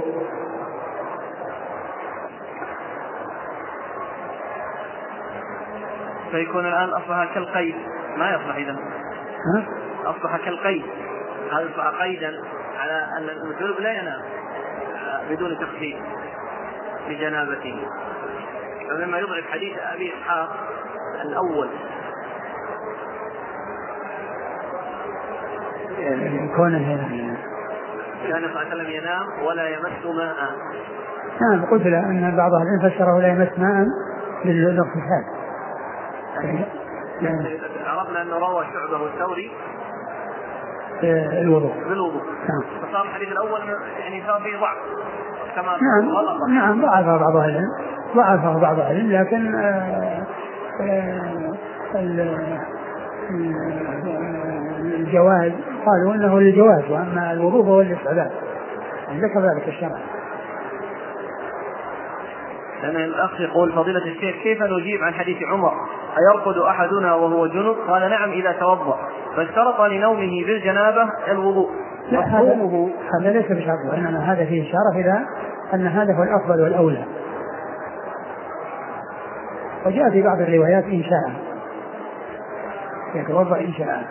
فيكون الآن أصبح كالقيد، ما يصبح إذن أصبح كالقيد، هذا أصبح قيدا على أن الجنب لا ينام بدون تخفيف لجنابته. فمما يضعف حديث أبي إسحاق الأول كونه هنا كان صلى الله عليه وسلم ينام ولا يمس ماء. نعم، قلت له أن بعض أهل العلم فسره لا يمس ماء للاغتسال. عرفنا أنه روى شعبة والثوري الوضوء بالوضوء، فصار الحديث الأول يعني صار فيه ضعف كما نعم غلط. نعم ضعفه بعض أهل العلم ضعفه بعض أهل العلم لكن آآ آآ الجواز قالوا انه للجواز، واما الوضوء هو للاستحباب، ذكر ذلك الشرع. لأن الأخ يقول: فضيلة الشيخ، كيف نجيب عن حديث عمر أيرقد أحدنا وهو جنب؟ قال: نعم إذا توضأ، فاشترط لنومه بالجنابة الوضوء. لا، هذا, هذا ليس بشرط، وإنما هذا فيه إشارة إلى أن هذا هو الأفضل والأولى، وجاء في بعض الروايات إن شاء يتوضأ إن شاء.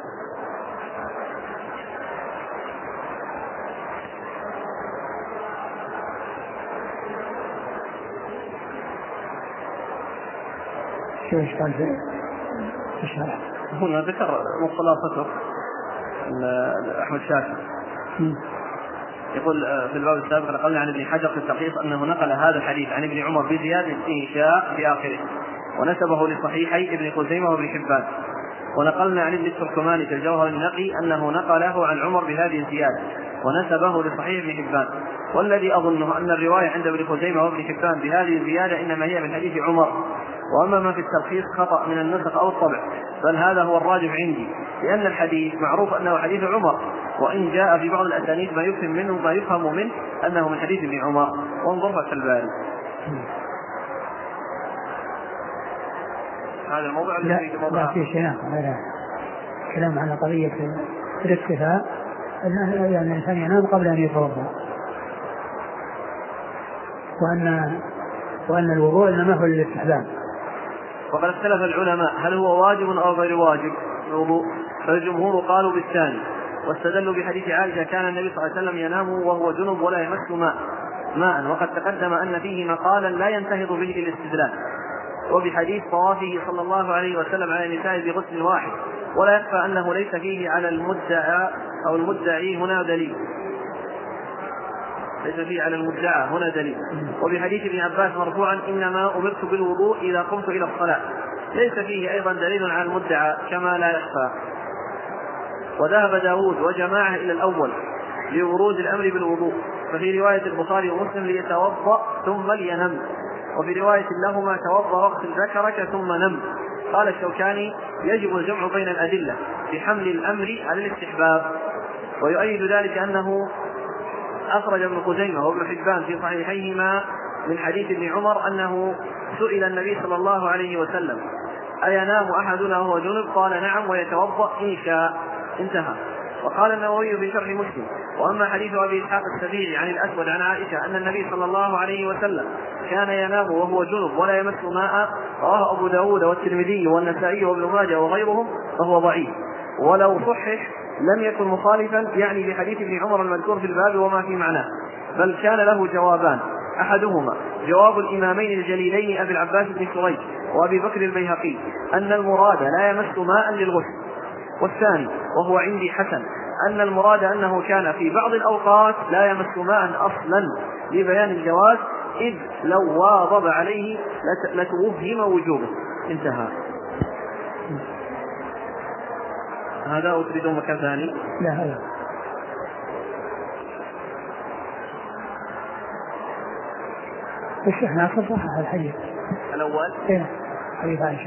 شو إيش قال في الشرع؟ هنا ذكر مصطلح فتر أحمد شاكر يقول في الباب السابق: نقلنا عن ابن حجر في التلخيص أنه نقل هذا الحديث عن ابن عمر بزيادة إنشاء في آخره، ونسبه لصحيحي ابن خزيمة وابن حبان. ونقلنا عن ابن التركماني في الجوهر النقي أنه نقله عن عمر بهذه الزيادة ونسبه لصحيح ابن حبان. والذي أظنه أن الرواية عند ابن خزيمة وابن حبان بهذه الزيادة إنما هي من حديث عمر، وأما ما في التلخيص خطأ من النسخ أو الطبع، بل هذا هو الراجح عندي، لأن الحديث معروف أنه حديث عمر، وإن جاء في بعض الأسانيد ما يفهم منه ما يفهم منه أنه من حديث ابن عمر. وانظر فتح الباري. هذا الموضوع الذي لا, لا في شيء هذا كلام عن قضية الاكتفاء، أن يعني الإنسان ينام قبل أن يتوضأ، وأن وأن الوضوء إنما هو للاستحباب. وقد اختلف العلماء هل هو واجب أو غير واجب الوضوء، فالجمهور قالوا بالثاني، واستدلوا بحديث عائشة: كان النبي صلى الله عليه وسلم ينام وهو جنب ولا يمس ماء ماء وقد تقدم أن فيه مقالا لا ينتهض به للاستدلال، وبحديث طوافه صلى الله عليه وسلم على النساء بغسل واحد، ولا يخفى أنه ليس فيه على المدعى أو المدعي هنا دليل ليس فيه على المدعى هنا دليل. وبحديث ابن عباس مرفوعا: إنما أمرت بالوضوء إذا قمت إلى الصلاة، ليس فيه أيضا دليل على المدعى كما لا يخفى. وذهب داود وجماعة إلى الأول لورود الأمر بالوضوء، ففي رواية البخاري ومسلم ليتوضأ ثم لينم، وفي رواية لهما توضأ واغسل ذكرك ثم نم. قال الشوكاني يجب الجمع بين الأدلة بحمل الأمر على الاستحباب، ويؤيد ذلك أنه أخرج ابن خزيمة وابن حبان في صحيحيهما من حديث ابن عمر أنه سئل النبي صلى الله عليه وسلم أينام أحدنا وهو جنب؟ قال نعم ويتوضأ إن شاء. انتهى. وقال النووي في شرح مسلم: وأما حديث أبي إسحاق السبيعي عن الأسود عن عائشة أن النبي صلى الله عليه وسلم كان ينام وهو جنب ولا يمس ماء، رواه أبو داود والترمذي والنسائي وابن ماجه وغيرهم، فهو ضعيف، ولو صحح لم يكن مخالفا يعني بحديث ابن عمر المذكور في الباب وما في معناه، بل كان له جوابان: أحدهما جواب الإمامين الجليلين أبي العباس بن شريح وأبي بكر البيهقي أن المراد لا يمس ماء للغسل، والثاني وهو عندي حسن أن المراد أنه كان في بعض الأوقات لا يمس ماء أصلا لبيان الجواز، إذ لو واظب عليه لتوهم وجوبه. انتهى. هذا أو تريدون مكان ثاني؟ لا هذا. الشيخ ناصر صحح الحديث الأول إيه؟ حديث عائشة.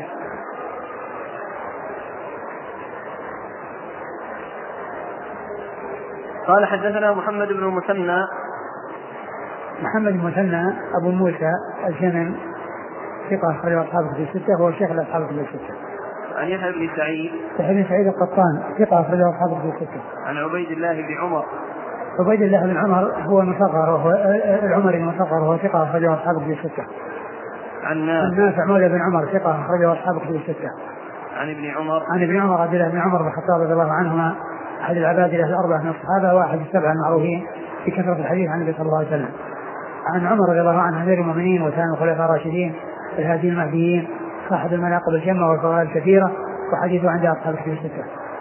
قال حدثنا محمد بن المثنى. محمد بن المثنى أبو موسى الجمل ثقة أخرجه أصحاب الكتب الستة، وهو شيخ أصحاب الكتب الستة. عن يحيى بن سعيد. يحيى بن سعيد القطان ثقة أخرجه أصحاب الكتب الستة. عن عبيد الله بن عمر. عبيد الله بن عمر هو المصغر وهو العمري المصغر وهو ثقة أخرجه أصحاب الكتب الستة. عن نافع مولى بن عمر ثقة أخرجه أصحاب الكتب الستة. عن ابن عمر. عن ابن عمر عبد الله بن عمر بن الخطاب رضي الله عنهما أحد العبادلة الأربعة من الصحابة وأحد السبعة المعروفين في كثرة الحديث عن النبي صلى الله عليه وسلم. عن عمر رضي الله عنه أمير المؤمنين وثاني الخلفاء الراشدين الهاديين المهديين صاحب المناقب الجمة والفضائل الكثيرة، وحديثه عند أصحاب الكتب الستة.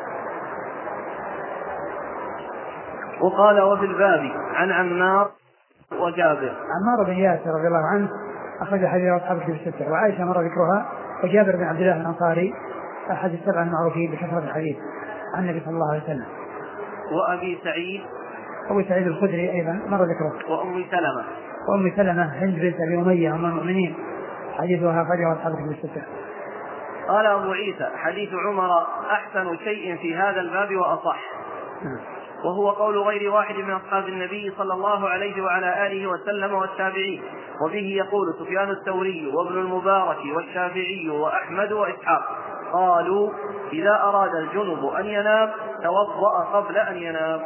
وقال وفي الباب عن عمار وجابر. عمار بن ياسر رضي الله عنه أخرج حديث أصحاب الكتب الستة، وعائشة مر ذكرها، وجابر بن عبد الله الأنصاري أحد السبعة المعروفين بكثرة الحديث عن النبي صلى الله عليه وسلم. وأبي سعيد. أبو سعيد الخدري أيضا مر ذكره. وأم سلمة. وأم سلمة هند بنت أبي أمية أم المؤمنين حديثها أخرجه أصحاب الكتب الستة. قال أبو عيسى حديث عمر أحسن شيء في هذا الباب وأصح، وهو قول غير واحد من أصحاب النبي صلى الله عليه وعلى آله وسلم والتابعين، وبه يقول سفيان الثوري وابن المبارك والشافعي وأحمد وإسحاق، قالوا إذا أراد الجنب أن ينام توضأ قبل أن ينام.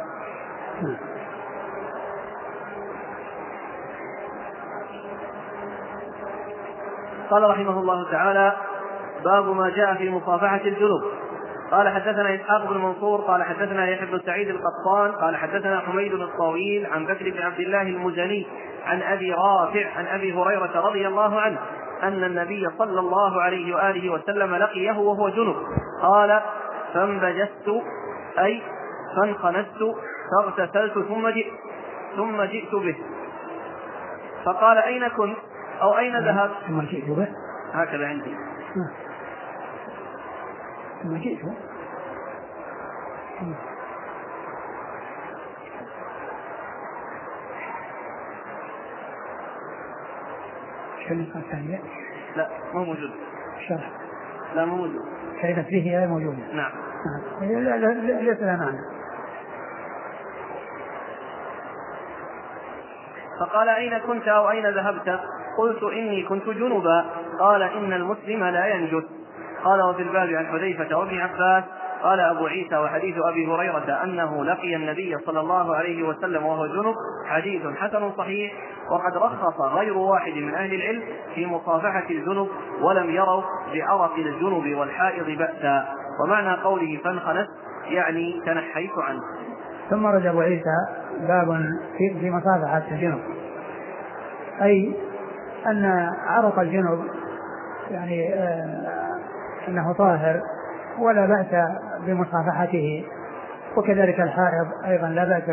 قال رحمه الله تعالى: باب ما جاء في مصافحة الجنب. قال حدثنا إسحاق بن منصور قال حدثنا يحيى بن سعيد القطان قال حدثنا حميد الطويل عن بكر بن عبد الله المزني عن أبي رافع عن أبي هريرة رضي الله عنه أن النبي صلى الله عليه وآله وسلم لقيه وهو جنب، قال: فانبجست أي فانخنست فاغتسلت ثم جئت ثم جئت به، فقال: أين كنت أو أين ذهبت؟ ثم جئت به هكذا عندي. ثم جئت شو النسخة الثانية؟ لا مو موجود. الشرح لا مو موجود. كلمة فيه هي موجودة. نعم. لا لا لا ليس لها معنى. فقال: أين كنت أو أين ذهبت؟ قلت: إني كنت جنبا. قال: إن المسلم لا ينجس. قال: وفي الباب عن حذيفة وابن عباس. قال أبو عيسى: وحديث أبي هريرة أنه لقي النبي صلى الله عليه وسلم وهو جنب حديث حسن صحيح، وقد رخص غير واحد من أهل العلم في مصافحة الجنب ولم يروا بعرق الجنب والحائض بأسا. ومعنى قوله فانخنست يعني تنحيت عنه. ثم رد أبو عيسى باب في, في مصافحة الجنب، أي أن عرق الجنب يعني آه أنه طاهر ولا بأس بمصافحته، وكذلك الحائض أيضا لا بأس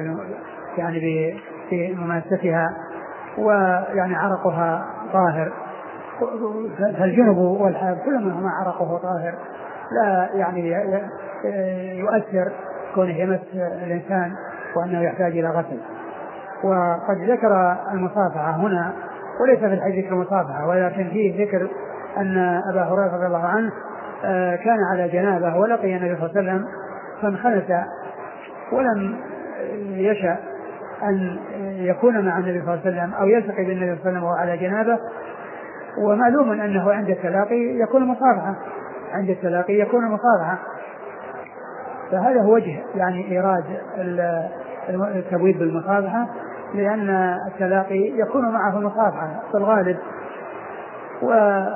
يعني بمماسستها، ويعني عرقها طاهر فالجنب والحائض كلما ما عرقه طاهر لا يعني يؤثر كونه يمس الإنسان وأنه يحتاج إلى غسل. وقد ذكر المصافحة هنا وليس في الحديث ذكر المصافحة، ولكن فيه ذكر أن أبا هريرة رضي الله عنه كان على جنابه ولقي النبي صلى الله عليه وسلم فانخنث ولم يشأ أن يكون مع النبي صلى الله عليه وسلم أو يلتقي بالنبي صلى الله عليه وسلم وهو على جنابه. ومعلوم أنه عند التلاقي يكون مصافحة، عند التلاقي يكون مصافحة، فهذا هو وجه يعني إيراد التبويب بالمصافحة، لأن التلاقي يكون معه المصافحة في الغالب. و...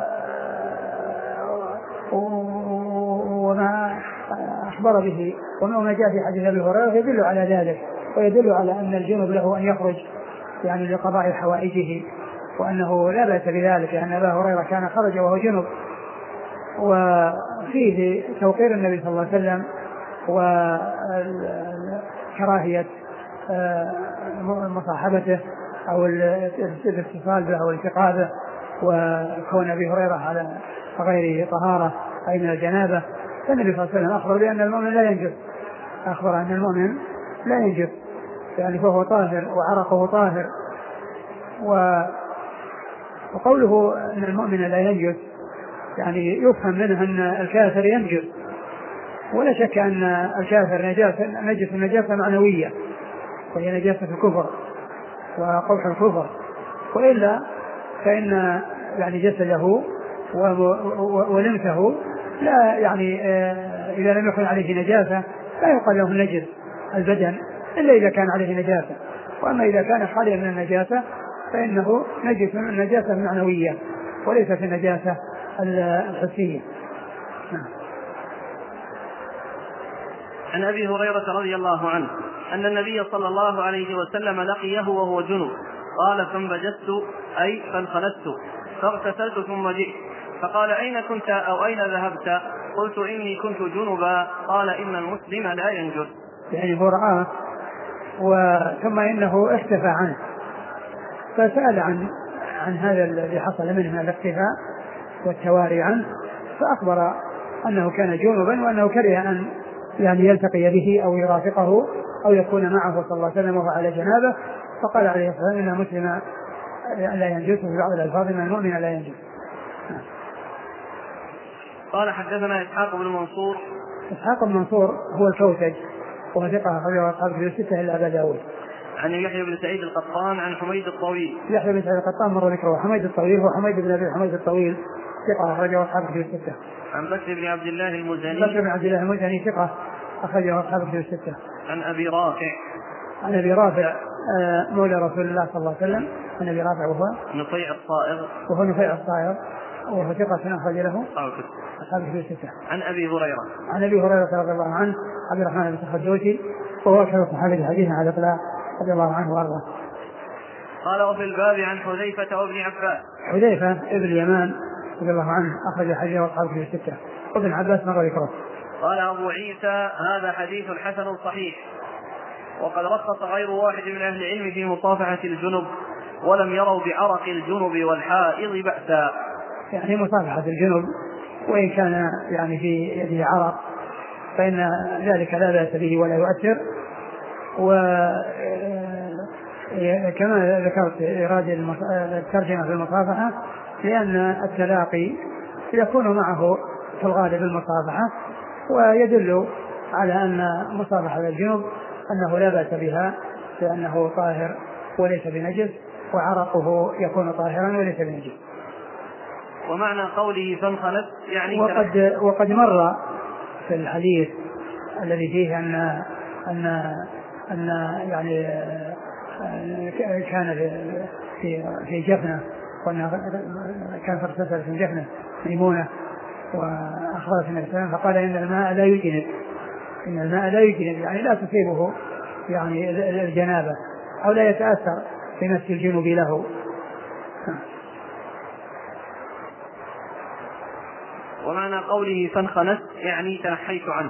وما أخبر به وما جاء في حديث أبي هريرة يدل على ذلك، ويدل على أن الجنب له أن يخرج يعني لقضاء حوائجه، وأنه لا بأس بذلك، لأن أبا هريرة كان خرج وهو جنب. وفيه توقير النبي صلى الله عليه وسلم وكراهية مصاحبته أو الاتصال به أو التقاء، وكون أبي هريرة على غير طهارة أي من الجنابة. فالنبي صلى الله عليه وسلم أخبر بأن المؤمن لا ينجس، أخبر أن المؤمن لا ينجس يعني فهو طاهر وعرقه طاهر. وقوله أن المؤمن لا ينجس يعني يفهم منه أن الكافر ينجس، ولا شك أن الكافر نجاسة نجس نجاسة معنوية وهي نجاسة الكفر وقبح الكفر، وإلا فإن يعني جسده ولمسه لا يعني إذا لم يكن عليه نجاسة لا يقال له نجس البدن إلا إذا كان عليه نجاسة، وأما إذا كان خاليا من النجاسة فإنه نجس من النجاسة المعنوية وليست النجاسة الحسية. عن أبي هريرة رضي الله عنه أن النبي صلى الله عليه وسلم لقيه وهو جنب، قال فانبجست أي فانخنست فاغتسلت ثم جئت، فقال أين كنت أو أين ذهبت؟ قلت إني كنت جنبا، قال إن المسلم لا ينجس. يعني هو رآه وثم إنه اختفى عنه فسأل عن عن هذا الذي حصل منه من الاختفاء والتواري عنه، فأخبر أنه كان جنبا وأنه كره أن يعني يلتقي به أو يرافقه أو يكون معه صلى الله عليه وسلم وهو على جنابه، فقال عليه الصلاة والسلام إن المسلم لا ينجس، وفي بعض الألفاظ إن المؤمن لا ينجس. قال حدثنا إسحاق بن منصور. إسحاق بن منصور هو الكوسج وهو ثقة أخرجه أصحاب الكتب الستة إلا أبا داود. عن يحيى بن سعيد القطان عن حميد الطويل. يحيى بن سعيد القطان مر ذكره. حميد الطويل هو حميد بن أبي حميد الطويل ثقة أخرجه أصحاب الكتب الستة. عن بكر بن عبد الله المزني. بكر بن عبد الله المزني ثقة أخرجه أصحاب الكتب الستة. عن أبي رافع. عن أبي رافع مولى رسول الله صلى الله عليه وسلم. عن أبي رافع وهو نفيع الصائغ. وهو نفيع الصائغ وهو ثقة أخرج له أصحاب الكتب الستة. عن أبي هريرة. عن أبي هريرة رضي الله عنه عبد الرحمن بن صخر الدوسي وهو أشهر صحابة الحديث على الإطلاق رضي الله عنه وأرضاه. قال وفي الباب عن حذيفة وابن عباس. حذيفة ابن اليمان رضي الله عنه أخرج حديثه أصحاب الكتب الستة، وابن عباس مر ذكره. قال أبو عيسى هذا حديث حسن صحيح، وقد رخص غير واحد من أهل العلم في مصافحة الجنب، ولم يروا بعرق الجنب والحائض بأسا. يعني مصافحة الجنب وإن كان يعني في يده عرق فإن ذلك لا بأس به ولا يؤثر. وكما ذكرت إيراد الترجمة في المصافحة لأن التلاقي يكون معه في الغالب المصافحة، ويدل على أن مصافحة الجنب أنه لا بأس بها لأنه طاهر وليس بنجس، وعرقه يكون طاهرا وليس بنجس. ومعنى قوله فانخنت يعني وقد, وقد مر في الحديث الذي فيه أن أن أن يعني كان في في جفنة وأن كان فرسسة في جفنة ميمونة وأخبرت النبي صلى الله عليه وسلم فقال إن الماء لا يجنب، إن الماء لا يجنب يعني لا تصيبه يعني الجنابة أو لا يتأثر بمس الجنوب له. ومعنى قوله فانخنت يعني تنحيت عنه.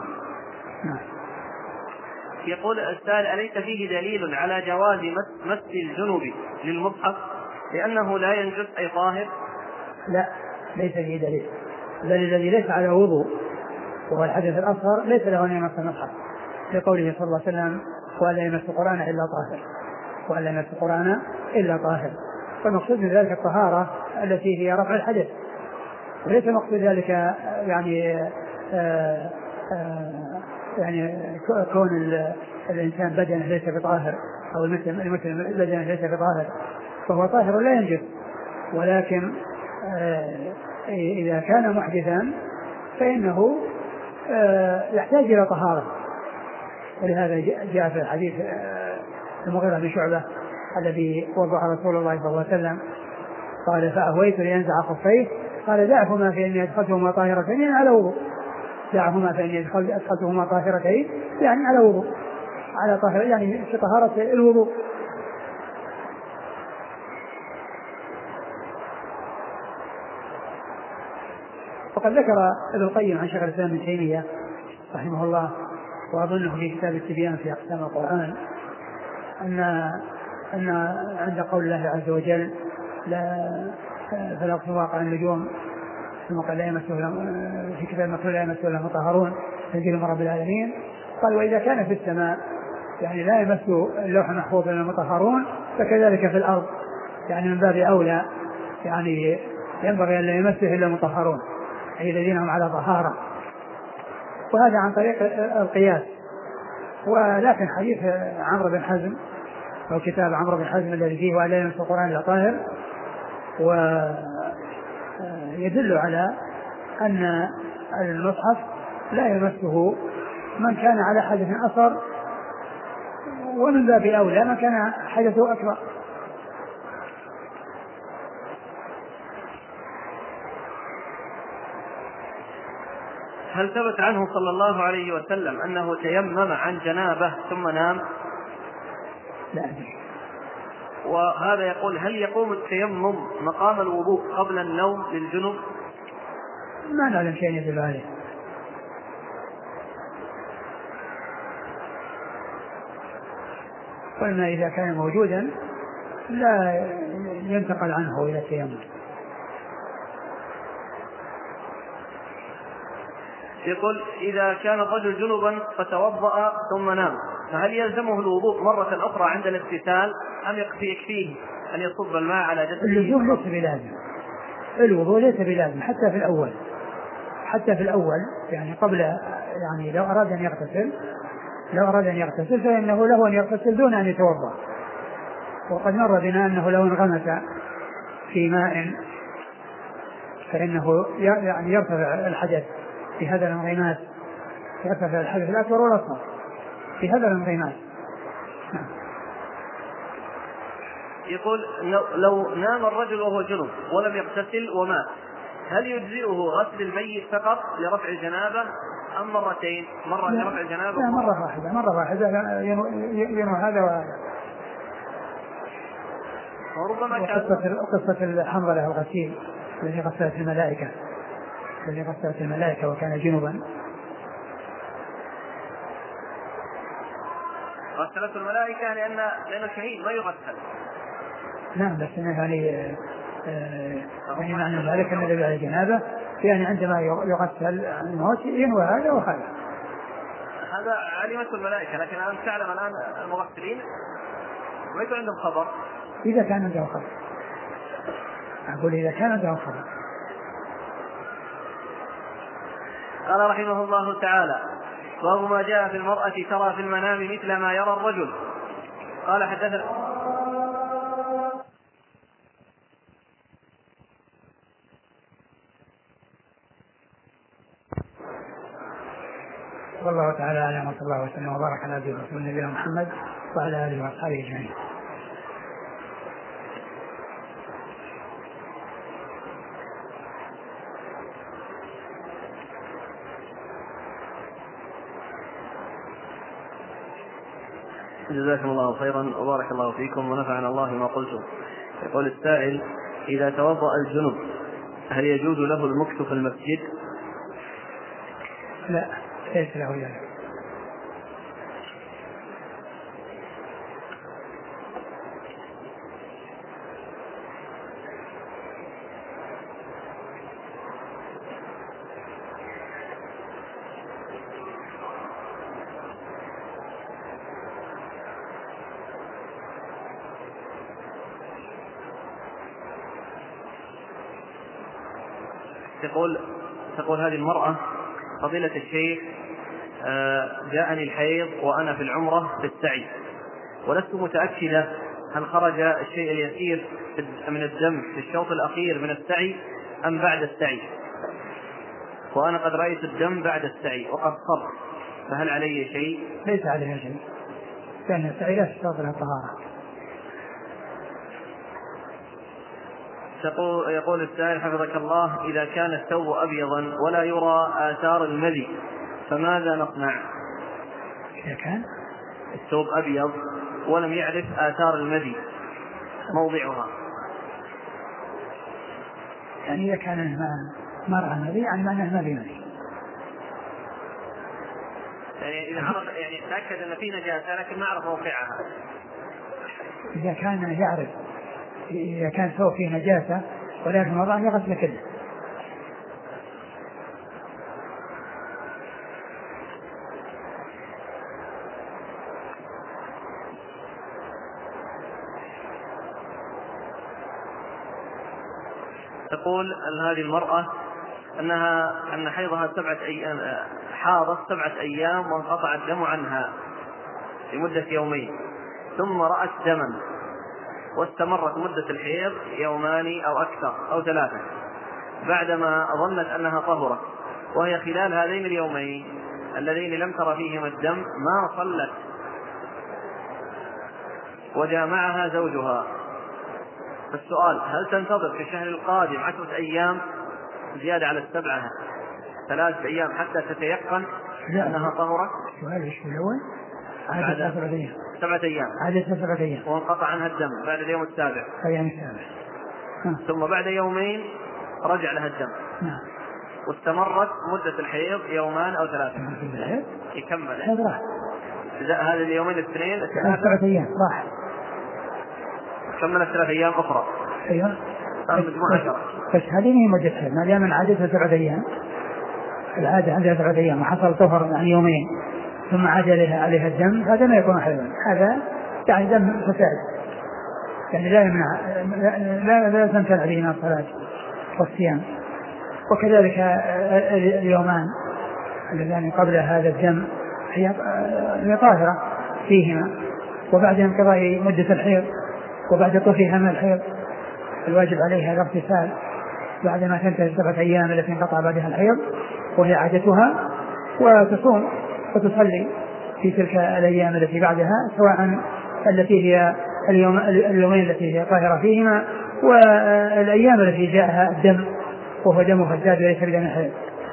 يقول السائل أليس فيه دليل على جواز مس الجنوب للمصحف لأنه لا ينجس أي طاهر؟ لا ليس فيه دليل، بل الذي ليس على وضوء وهو الحدث الأصغر ليس له أن يمس المصحف، لقوله صلى الله عليه وسلم ولا يمس القرآن إلا طاهر، ولا يمس القرآن إلا طاهر. فالمقصود من ذلك الطهارة التي هي رفع الحدث، وليس مقصود ذلك يعني آآ آآ يعني كون الإنسان بدنه ليس بطاهر أو المسلم المسلم بدنه ليس بطاهر، فهو طاهر لا ينجس، ولكن إذا كان محدثا فإنه يحتاج إلى طهارة. ولهذا جاء في الحديث المغيرة بن شعبة الذي وضع رسول الله صلى الله عليه وسلم قال فأهويت لينزع خفيه قال دعهما فإني أدخلتهما طاهرتين يعني على وضوء، دعهما فإني أدخلتهما طاهرتين يعني على وضوء، على طاهر يعني في طهارة الوضوء. وقد ذكر ابن القيم عن شيخ الإسلام ابن تيمية رحمه الله وأظنه في كتاب التبيان في أقسام القرآن أن أن عند قول الله عز وجل لا فلا أقسم واقع النجوم ثم قال لا يمسه في كتاب مكتوب لا يمسه إلا المطهرون تنزيل من رب العالمين. قال وإذا كان في السماء يعني لا يمسه اللوح المحفوظ إلا المطهرون فكذلك في الأرض يعني من باب أولى يعني ينبغي أن لا يمسه إلا المطهرون أي الذين هم على طهارة. وهذا عن طريق القياس. ولكن حديث عمرو بن حزم أو كتاب عمرو بن حزم الذي فيه ولا يمس القرآن إلا طاهر ويدل على أن المصحف لا يمسه من كان على حدث أصغر، ومن باب أولى من كان حدثه أكبر. هل ثبت عنه صلى الله عليه وسلم أنه تيمم عن جنابه ثم نام؟ لا أدري. وهذا يقول هل يقوم التيمم مقام الوضوء قبل النوم للجنوب؟ ما نعلم شيء يدل عليه. قلنا إذا كان موجودا لا ينتقل عنه إلى التيمم. يقول إذا كان الرجل جنبا فتوضأ ثم نام فهل يلزمه الوضوء مرة أخرى عند الاغتسال أم يكفيه أن يصب الماء على جسده؟ اللزوم ليس بلازم، الوضوء ليس بلازم حتى في الأول، حتى في الأول يعني قبل يعني لو أراد أن يغتسل لو أراد أن يغتسل فإنه له أن يغتسل دون أن يتوضأ. وقد مر بنا أنه لو انغمس في ماء فإنه يعني يرتفع الحدث في هذا الانغماس، يرتفع الحدث الأكبر والأصغر في هذا الانغماس. يقول لو نام الرجل وهو جنب ولم يغتسل ومات هل يجزئه غسل الميت فقط لرفع الجنابة أم مرتين؟ مرة لرفع الجنابة؟ لا مرة واحدة، مرة واحدة ينوى هذا وهذا. وربما قصة قصة الحنظلة الغسيل الذي غسلت الملائكة الذي غسلت الملائكة وكان جنبا. غسلت الملائكة لأن لأنه شهيد ما يغسل. نعم بس يعني يعني معنى ذلك أن الذي على الجنابة يعني عندما يغسل الموت ينوى هذا وهذا. هذا علمته الملائكة، لكن أنا تعلم الآن المغسلين ما يكون عندهم خبر. إذا كان عندهم خبر أقول إذا كان عندهم خبر. قال رحمه الله تعالى باب ما جاء في المرأة ترى في المنام مثل ما يرى الرجل. قال حدثنا والله تعالى أعلم وصلى الله وسلم وبارك على عبده ورسوله نبينا محمد وعلى آله وأصحابه أجمعين. جزاكم الله خيرا وبارك الله فيكم ونفعنا الله ما قلتم. يقول السائل إذا توضأ الجنب هل يجوز له المكث في المسجد؟ لا ليس له ذلك. تقول تقول هذه المرأة: فضيلة الشيخ، جاءني الحيض وأنا في العمرة في السعي، ولست متأكدة هل خرج الشيء اليسير من الدم في الشوط الأخير من السعي أم بعد السعي، وأنا قد رأيت الدم بعد السعي وقصرت، فهل علي شيء؟ ليس عليها شيء، لأن السعي لا تشترط لها طهارة. يقول السائل حفظك الله: إذا كان الثوب أبيضا ولا يرى آثار المذي فماذا نصنع؟ إذا كان الثوب أبيض ولم يعرف آثار المذي موضعها، يعني إذا كان ما رأى المذي يعني معناه ما في مذي، يعني إذا عرف يعني تأكد أن في نجاسة لكن ما عرف موقعها. إذا كان يعرف إذا كان ثوب فيه نجاسة ولكن وضعه يغسل كله. تقول هذه المرأة أنها أن حيضها سبعة أيام، حاضت سبعة أيام وانقطع الدم عنها لمدة يومين، ثم رأت دما واستمرت مدة الحيض يومان أو أكثر أو ثلاثة، بعدما ظنت أنها طهرت، وهي خلال هذين اليومين اللذين لم تر فيهما الدم ما صلت، وجامعها زوجها. فالسؤال: هل تنتظر في الشهر القادم عشرة أيام زيادة على السبعة ثلاثة أيام حتى تتيقن أنها طهرت؟ سؤال إيش الأول؟ عادة سبعة أيام. سبعة أيام. عادة سبعة أيام. وانقطع عنها الدم بعد اليوم السابع. اليوم السابع. ثم بعد يومين رجع لها الدم. نعم. واستمرت مدة الحيض يومان أو ثلاثة. يكمل. هذا هذا اليومين الاثنين الثلاثة. سبعة أيام راح. كملت ثلاث أيام أخرى. أيوة. بس, بس هذه هي مدتها، ما دام من عادتها سبعة أيام، العادة عندها سبعة أيام وحصل طهر عن يومين ثم عاد عليها عليها الدم، هذا ما يكون حيضا، هذا يعني دم فساد، يعني لا يمنع لا لا تمتنع به من الصلاة والصيام. وكذلك اليومان اللذان قبل هذا الدم هي طاهرة فيهما، وبعد انقضاء مدة الحيض وبعد طهرها من الحيض الواجب عليها الاغتسال بعد ما تنتهي السبعة أيام التي انقطع بعدها الحيض وهي عادتها، وتصوم وتصلي في تلك الأيام التي بعدها، سواء التي هي اليوم اليومين التي هي طاهرة فيهما والأيام التي جاءها الدم وهو دم فساد وليس بدم الحيض.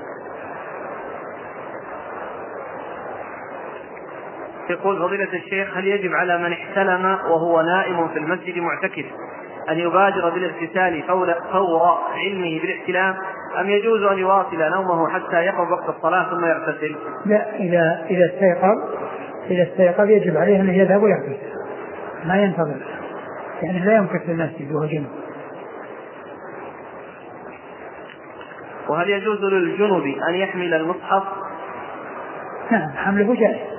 يقول فضيلة الشيخ: هل يجب على من احتلم وهو نائم في المسجد معتكف أن يبادر بالاغتسال فور علمه بالاحتلام، أم يجوز أن يواصل نومه حتى يقرب وقت الصلاة ثم يغتسل؟ لا، إذا إذا استيقظ إذا استيقظ يجب عليه أن يذهب ويغتسل، ما ينتظر، يعني لا يمكث في المسجد وهو جنب. وهل يجوز للجنب أن يحمل المصحف؟ نعم، حمله جائز.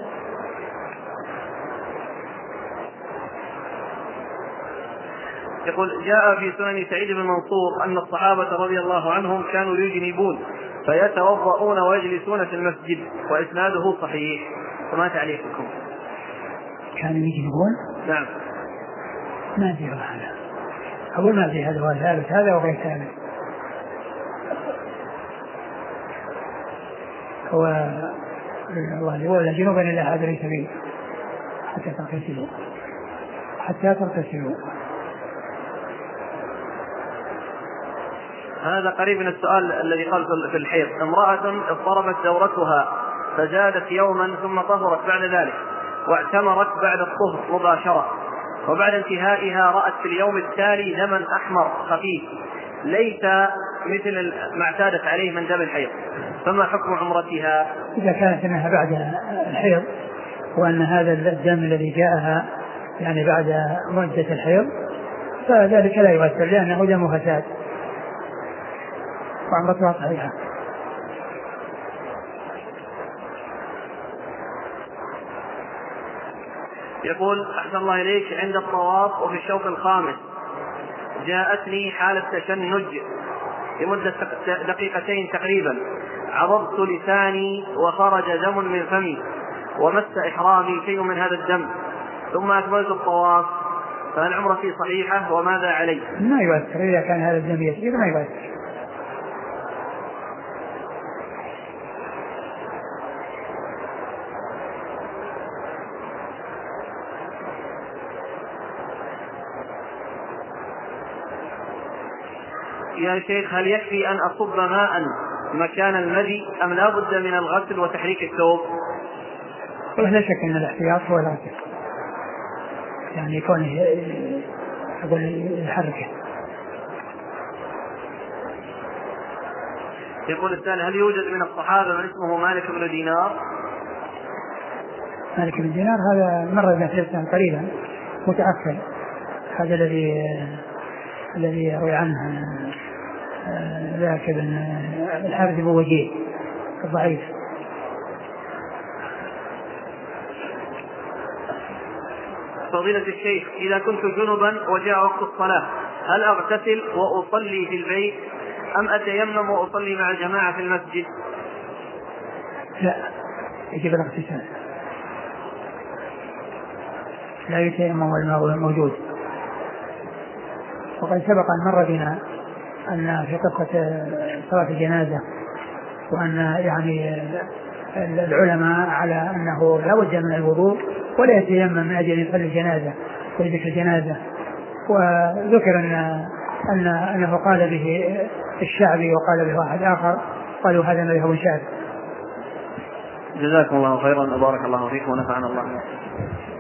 يقول: جاء في سنن سعيد بن منصور أن الصحابة رضي الله عنهم كانوا يجنبون فيتوضؤون ويجلسون في المسجد، وإسناده صحيح، فما تعليقكم؟ كانوا يجنبون؟ نعم. ما أدري هذا، أقول ما أدري هذا وثالث هذا وغير ثالث. هو الله يقول: جنوبا إلى هذا سبيل حتى تغتسلوا حتى تغتسلوا. هذا قريب من السؤال الذي قال في الحيض: امرأة اضطربت دورتها فزادت يوما ثم طهرت بعد ذلك واعتمرت بعد الطهر مباشرة، وبعد انتهائها رأت في اليوم التالي دما أحمر خفيف ليس مثل ما اعتادت عليه من دم الحيض، فما حكم عمرتها؟ إذا كانت أنها بعد الحيض وأن هذا الدم الذي جاءها يعني بعد مدة الحيض فذلك لا يؤثر، لأنه دم فساد وعمرتها صحيحة. يقول: أحسن الله إليك، عند الطواف وفي الشوط الخامس جاءتني حالة تشنج لمدة دقيقتين تقريبا، عضضت لساني وخرج دم من فمي ومس إحرامي شيء من هذا الدم، ثم أكملت الطواف، فهل عمرتي صحيحة وماذا علي؟ ما يؤثر، إذا كان هذا الدم يسير ما يؤثر. يا شيخ، هل يكفي أن أصب ماء مكان المذي أم لا بد من الغسل وتحريك الثوب؟ لا شك أن الاحتياط هو الغسل، يعني يكون أقول الحركة. يقول الثاني: هل يوجد من الصحابة من اسمه مالك بن دينار؟ مالك بن دينار هذا مر بنا في قريبا متأخر، هذا الذي الذي يروي عنه ذاك بن الحارث بن وجيه الضعيف. فضيلة الشيخ، إذا كنت جنبا وجاء وقت الصلاة هل أغتسل وأصلي في البيت أم أتيمم وأصلي مع الجماعة في المسجد؟ لا، يجب الاغتسال، لا يتيمم والماء موجود. وقد سبق أن مر بنا أن في قصة صلاة الجنازة وأن يعني العلماء على أنه لا بد من الوضوء ولا يتيمم من أجل يصلي الجنازة ويذكر الجنازة، وذكر أن أن أنه قال به الشعبي وقال به واحد آخر، قالوا هذا مذهب شاذ. جزاكم الله خيرا، بارك الله فيكم ونفعنا الله.